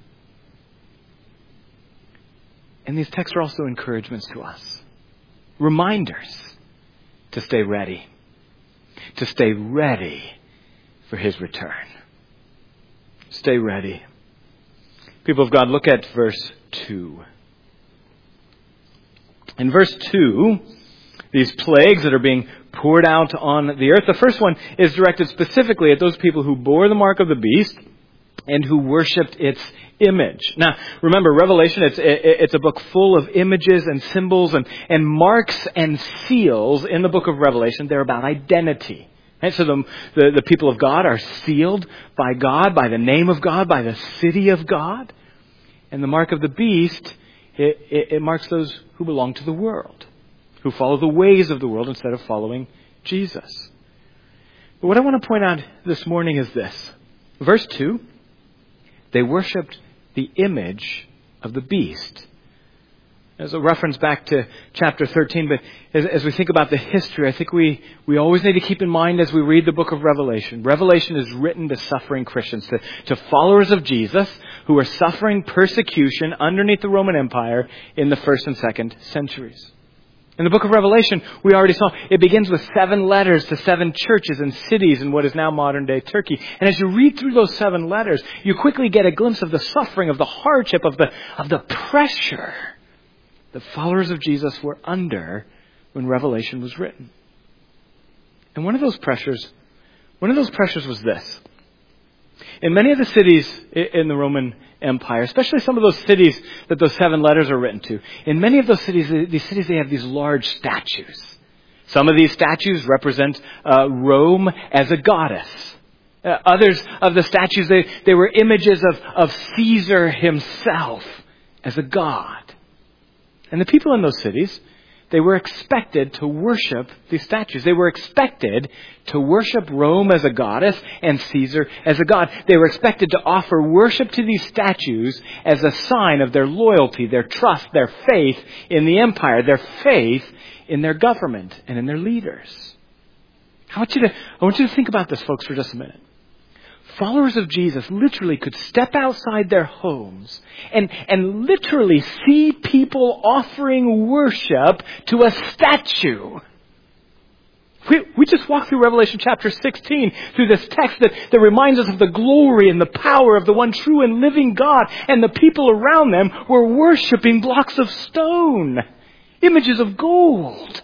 And these texts are also encouragements to us. Reminders to stay ready. To stay ready for His return. Stay ready. People of God, look at verse two. In verse two, these plagues that are being poured out on the earth. The first one is directed specifically at those people who bore the mark of the beast and who worshipped its image. Now, remember, Revelation, it's, it's a book full of images and symbols and, and marks and seals in the book of Revelation. They're about identity. Right? So the, the, the people of God are sealed by God, by the name of God, by the city of God. And the mark of the beast, it, it, it marks those who belong to the world, who follow the ways of the world instead of following Jesus. But what I want to point out this morning is this. Verse two, they worshipped the image of the beast. There's a reference back to chapter thirteen, but as, as we think about the history, I think we, we always need to keep in mind as we read the book of Revelation. Revelation is written to suffering Christians, to, to followers of Jesus who are suffering persecution underneath the Roman Empire in the first and second centuries. In the book of Revelation, we already saw, it begins with seven letters to seven churches and cities in what is now modern-day Turkey. And as you read through those seven letters, you quickly get a glimpse of the suffering, of the hardship, of the, of the pressure the followers of Jesus were under when Revelation was written. And one of those pressures, one of those pressures was this. In many of the cities in the Roman Empire, especially some of those cities that those seven letters are written to, in many of those cities, these cities, they have these large statues. Some of these statues represent uh, Rome as a goddess. Uh, others of the statues, they, they were images of, of Caesar himself as a god. And the people in those cities, they were expected to worship these statues. They were expected to worship Rome as a goddess and Caesar as a god. They were expected to offer worship to these statues as a sign of their loyalty, their trust, their faith in the empire, their faith in their government and in their leaders. I want you to, I want you to think about this, folks, for just a minute. Followers of Jesus literally could step outside their homes and, and literally see people offering worship to a statue. We, we just walked through Revelation chapter sixteen through this text that, that reminds us of the glory and the power of the one true and living God. And the people around them were worshiping blocks of stone, images of gold.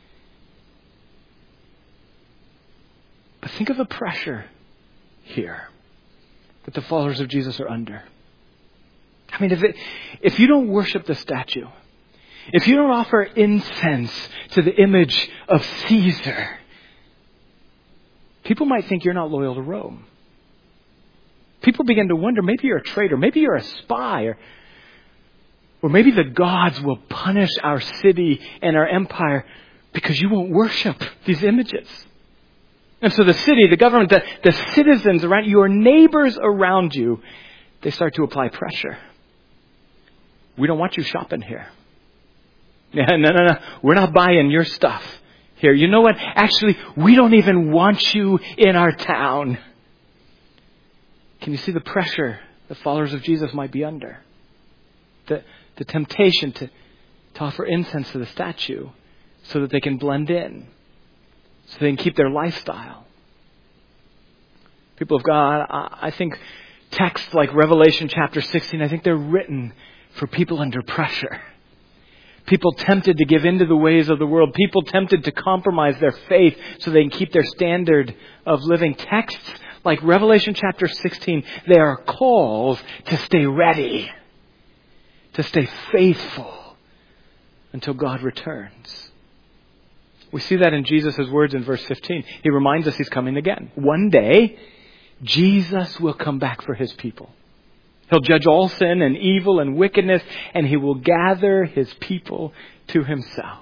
But think of the pressure here that the followers of Jesus are under. I mean, if it, if you don't worship the statue, if you don't offer incense to the image of Caesar, people might think you're not loyal to Rome. People begin to wonder, maybe you're a traitor, maybe you're a spy, or, or maybe the gods will punish our city and our empire because you won't worship these images. And so the city, the government, the, the citizens around you, your neighbors around you, they start to apply pressure. We don't want you shopping here. Yeah, no, no, no. We're not buying your stuff here. You know what? Actually, we don't even want you in our town. Can you see the pressure the followers of Jesus might be under? The, the temptation to, to offer incense to the statue so that they can blend in. So they can keep their lifestyle. People of God, I think texts like Revelation chapter sixteen, I think they're written for people under pressure. People tempted to give in to the ways of the world. People tempted to compromise their faith so they can keep their standard of living. Texts like Revelation chapter sixteen, they are calls to stay ready, to stay faithful until God returns. We see that in Jesus' words in verse fifteen. He reminds us he's coming again. One day, Jesus will come back for his people. He'll judge all sin and evil and wickedness, and he will gather his people to himself.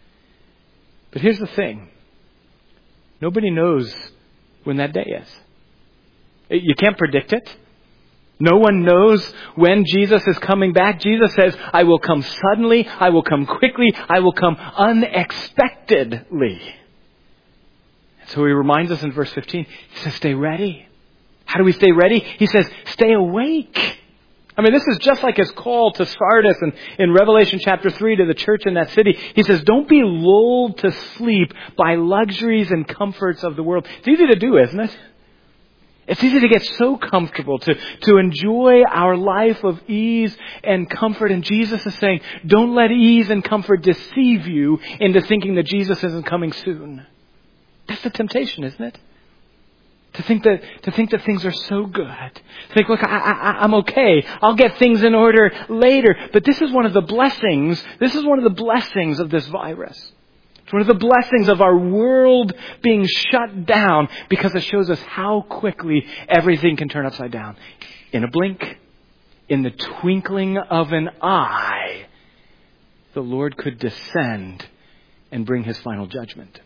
But here's the thing. Nobody knows when that day is. You can't predict it. No one knows when Jesus is coming back. Jesus says, I will come suddenly, I will come quickly, I will come unexpectedly. So he reminds us in verse fifteen, he says, stay ready. How do we stay ready? He says, stay awake. I mean, this is just like his call to Sardis and in Revelation chapter three to the church in that city. He says, don't be lulled to sleep by luxuries and comforts of the world. It's easy to do, isn't it? It's easy to get so comfortable, to, to enjoy our life of ease and comfort. And Jesus is saying, don't let ease and comfort deceive you into thinking that Jesus isn't coming soon. That's the temptation, isn't it? To think that to think that things are so good. To think, look, I, I, I'm okay. I'll get things in order later. But this is one of the blessings. This is one of the blessings of this virus. It's one of the blessings of our world being shut down, because it shows us how quickly everything can turn upside down. In a blink, in the twinkling of an eye, the Lord could descend and bring His final judgment.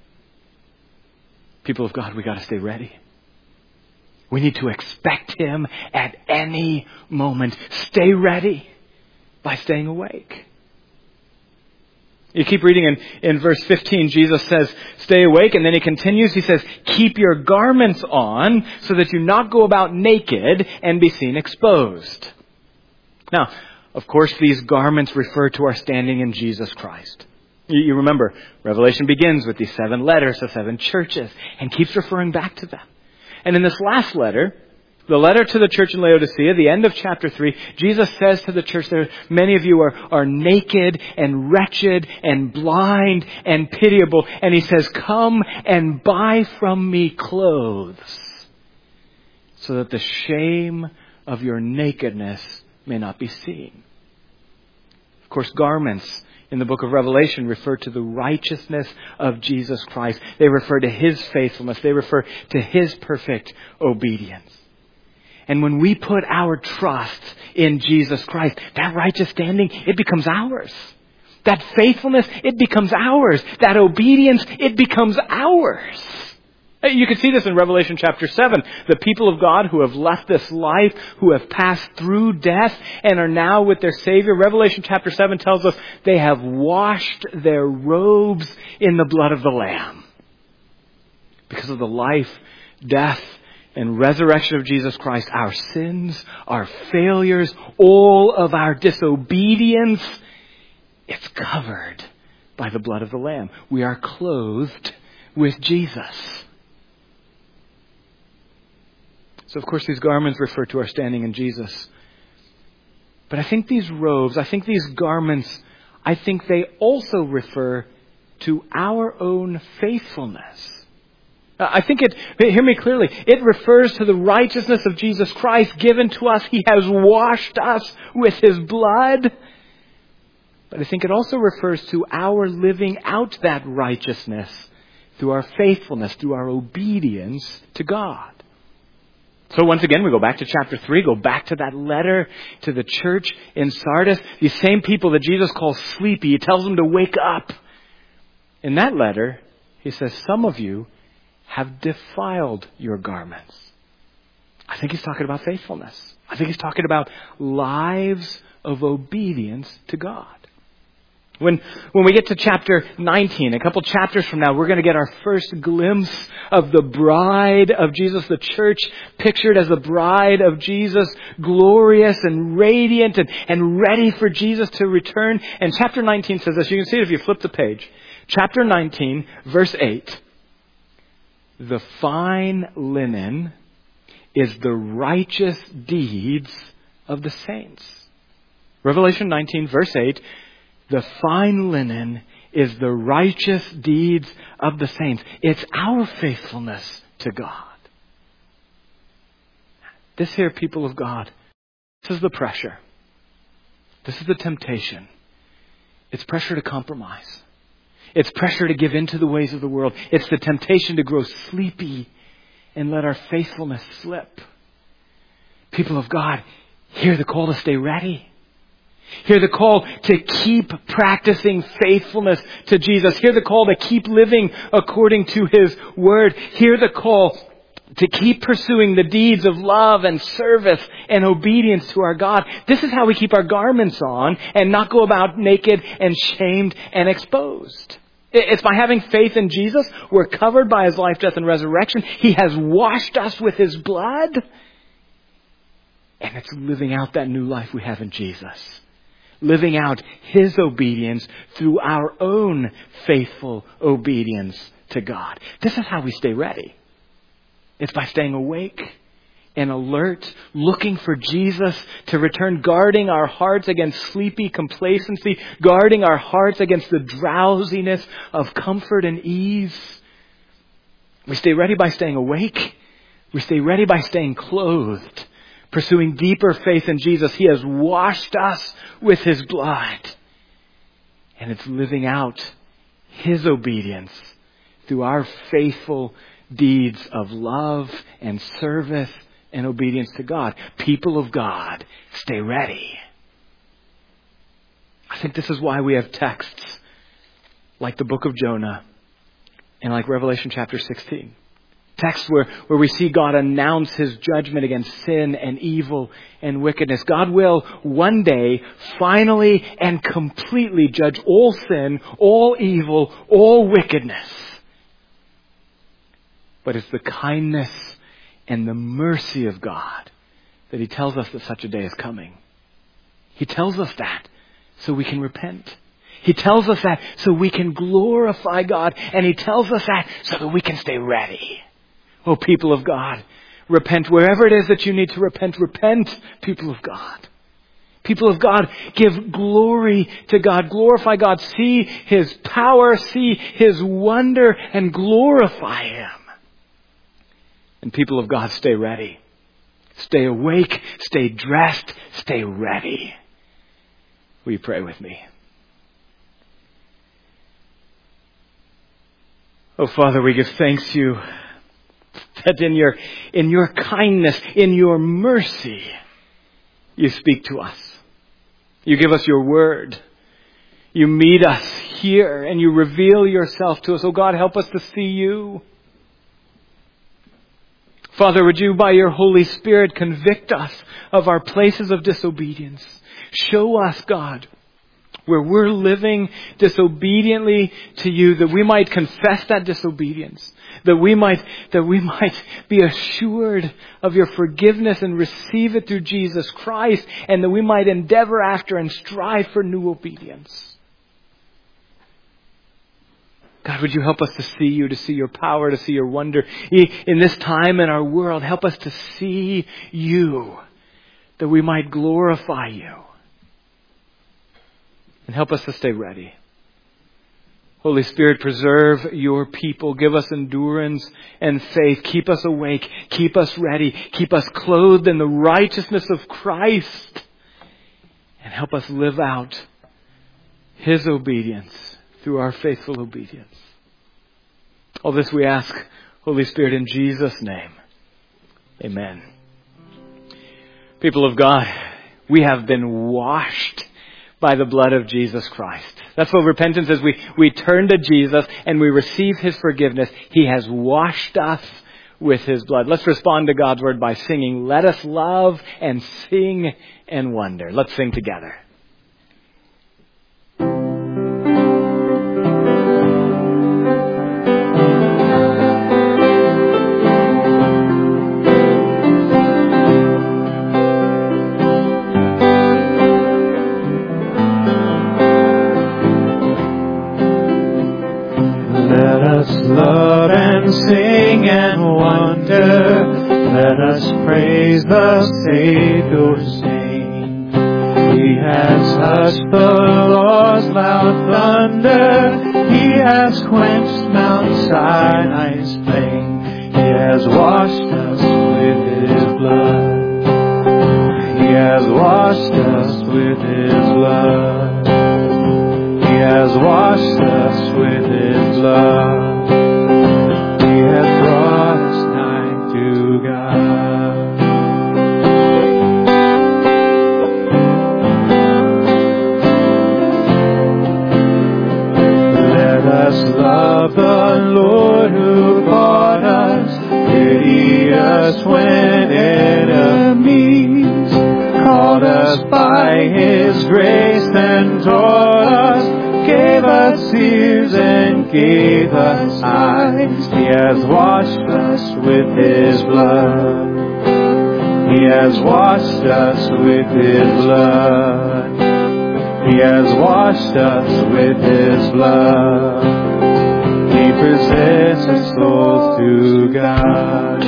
People of God, we got to stay ready. We need to expect Him at any moment. Stay ready by staying awake. You keep reading in, in verse fifteen, Jesus says, stay awake, and then He continues, He says, keep your garments on so that you not go about naked and be seen exposed. Now, of course, these garments refer to our standing in Jesus Christ. You remember, Revelation begins with these seven letters to seven churches and keeps referring back to them. And in this last letter, the letter to the church in Laodicea, the end of chapter three, Jesus says to the church there, many of you are, are naked and wretched and blind and pitiable. And He says, come and buy from me clothes so that the shame of your nakedness may not be seen. Of course, garments in the book of Revelation refer to the righteousness of Jesus Christ. They refer to His faithfulness. They refer to His perfect obedience. And when we put our trust in Jesus Christ, that righteous standing, it becomes ours. That faithfulness, it becomes ours. That obedience, it becomes ours. You can see this in Revelation chapter seven. The people of God who have left this life, who have passed through death and are now with their Savior. Revelation chapter seven tells us they have washed their robes in the blood of the Lamb. Because of the life, death, and resurrection of Jesus Christ, our sins, our failures, all of our disobedience, it's covered by the blood of the Lamb. We are clothed with Jesus. So, of course, these garments refer to our standing in Jesus. But I think these robes, I think these garments, I think they also refer to our own faithfulness. I think it, hear me clearly, it refers to the righteousness of Jesus Christ given to us. He has washed us with His blood. But I think it also refers to our living out that righteousness through our faithfulness, through our obedience to God. So once again, we go back to chapter three, go back to that letter to the church in Sardis. These same people that Jesus calls sleepy, He tells them to wake up. In that letter, He says, some of you have defiled your garments. I think He's talking about faithfulness. I think He's talking about lives of obedience to God. When when we get to chapter nineteen, a couple chapters from now, we're going to get our first glimpse of the bride of Jesus, the church pictured as the bride of Jesus, glorious and radiant and, and ready for Jesus to return. And chapter nineteen says this. You can see it if you flip the page. Chapter nineteen, verse eight. The fine linen is the righteous deeds of the saints. Revelation nineteen, verse eight. The fine linen is the righteous deeds of the saints. It's our faithfulness to God. This here, people of God, this is the pressure. This is the temptation. It's pressure to compromise. It's pressure to give in to the ways of the world. It's the temptation to grow sleepy and let our faithfulness slip. People of God, hear the call to stay ready. Hear the call to keep practicing faithfulness to Jesus. Hear the call to keep living according to His Word. Hear the call to keep pursuing the deeds of love and service and obedience to our God. This is how we keep our garments on and not go about naked and shamed and exposed. It's by having faith in Jesus. We're covered by His life, death, and resurrection. He has washed us with His blood. And it's living out that new life we have in Jesus. Living out His obedience through our own faithful obedience to God. This is how we stay ready. It's by staying awake and alert, looking for Jesus to return, guarding our hearts against sleepy complacency, guarding our hearts against the drowsiness of comfort and ease, We stay ready by staying awake. We stay ready by staying clothed, pursuing deeper faith in Jesus. He has washed us with His blood. And it's living out His obedience through our faithful deeds of love and service and obedience to God. People of God, stay ready. I think this is why we have texts like the book of Jonah and like Revelation chapter sixteen. Texts where, where we see God announce His judgment against sin and evil and wickedness. God will one day finally and completely judge all sin, all evil, all wickedness. But it's the kindness and the mercy of God that He tells us that such a day is coming. He tells us that so we can repent. He tells us that so we can glorify God. And He tells us that so that we can stay ready. Oh, people of God, repent wherever it is that you need to repent. Repent, people of God. People of God, give glory to God. Glorify God. See His power. See His wonder and glorify Him. And people of God, stay ready. Stay awake. Stay dressed. Stay ready. Will you pray with me? Oh, Father, we give thanks to You that in your, in your kindness, in your mercy, You speak to us. You give us Your word. You meet us here and You reveal Yourself to us. Oh God, help us to see You. Father, would You by Your Holy Spirit convict us of our places of disobedience. Show us, God, where we're living disobediently to You, that we might confess that disobedience, that we might, that we might be assured of Your forgiveness and receive it through Jesus Christ, and that we might endeavor after and strive for new obedience. God, would You help us to see You, to see Your power, to see Your wonder. In this time in our world, help us to see You, that we might glorify You. And help us to stay ready. Holy Spirit, preserve Your people. Give us endurance and faith. Keep us awake. Keep us ready. Keep us clothed in the righteousness of Christ. And help us live out His obedience through our faithful obedience. All this we ask, Holy Spirit, in Jesus' name. Amen. People of God, we have been washed by the blood of Jesus Christ. That's what repentance is. We, we turn to Jesus and we receive His forgiveness. He has washed us with His blood. Let's respond to God's word by singing, "Let us love and sing and wonder." Let's sing together. Love and sing and wonder. Let us praise the Savior's name. He has hushed the Lord's loud thunder. He has quenched Mount Sinai's flame. He has washed us with His blood. He has washed us with His blood. He has washed us with His blood. He has brought us nigh to God. Let us love the Lord who bought us, pity us when enemies, called us by His grace and taught us, gave us ears and gave us eyes. He has washed us with His blood. He has washed us with His blood. He has washed us with His blood. He presents our souls to God.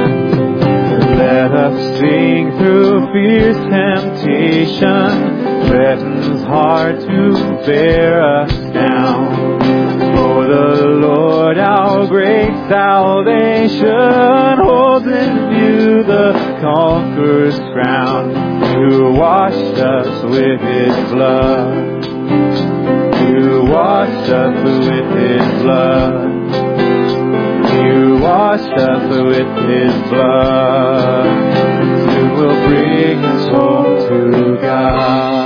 Let us sing through fierce temptation. threatens hard to bear us down. For the Lord our great salvation holds in view the conqueror's crown, who washed us with His blood, who washed us with His blood, who washed us with His blood, who will bring us home to God.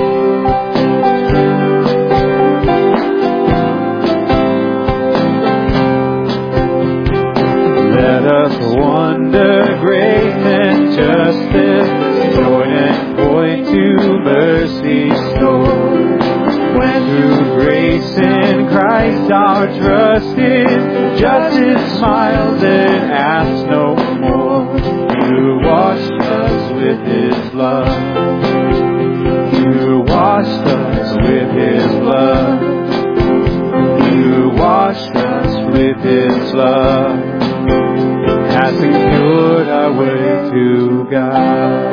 Let us wonder grace and justice, join and point to mercy's store. When through grace in Christ our trust is, justice smiles and asks no more. You washed us with His blood, you washed us with His blood, you washed us with His blood, has secured our way to God.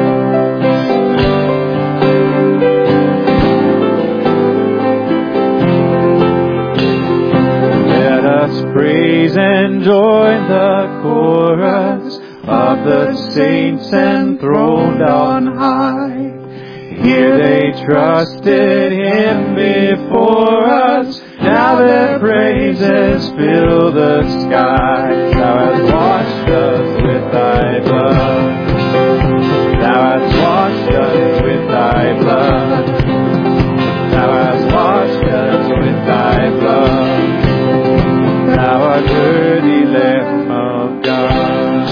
Let us praise and join the chorus of the saints enthroned on high. Here they trusted Him before us, now their praises fill the sky. Thou hast washed us with Thy blood, Thou hast washed us with Thy blood, Thou hast washed us with Thy blood, Thou art worthy, Lamb of God.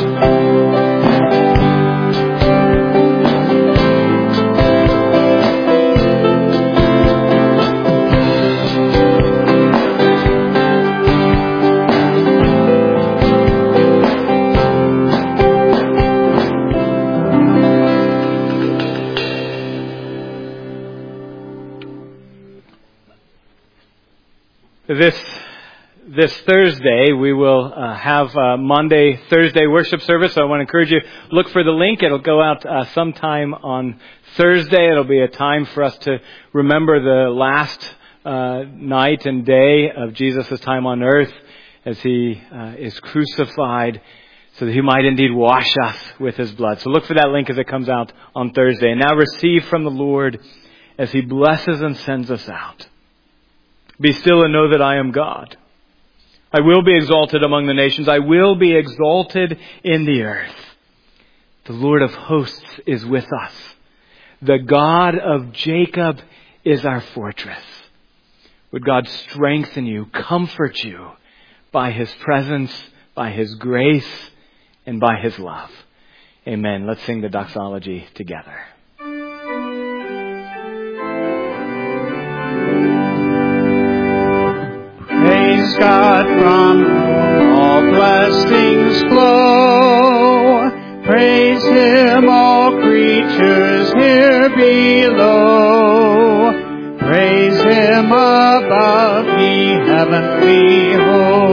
This this Thursday, we will uh, have uh, Monday, Thursday worship service. So I want to encourage you, look for the link. It'll go out uh, sometime on Thursday. It'll be a time for us to remember the last uh, night and day of Jesus' time on earth as He uh, is crucified so that He might indeed wash us with His blood. So look for that link as it comes out on Thursday. And now receive from the Lord as He blesses and sends us out. Be still and know that I am God. I will be exalted among the nations. I will be exalted in the earth. The Lord of hosts is with us. The God of Jacob is our fortress. Would God strengthen you, comfort you by His presence, by His grace, and by His love. Amen. Let's sing the doxology together. Praise God from whom all blessings flow. Praise Him, all creatures here below. Praise Him above, ye heavenly hosts.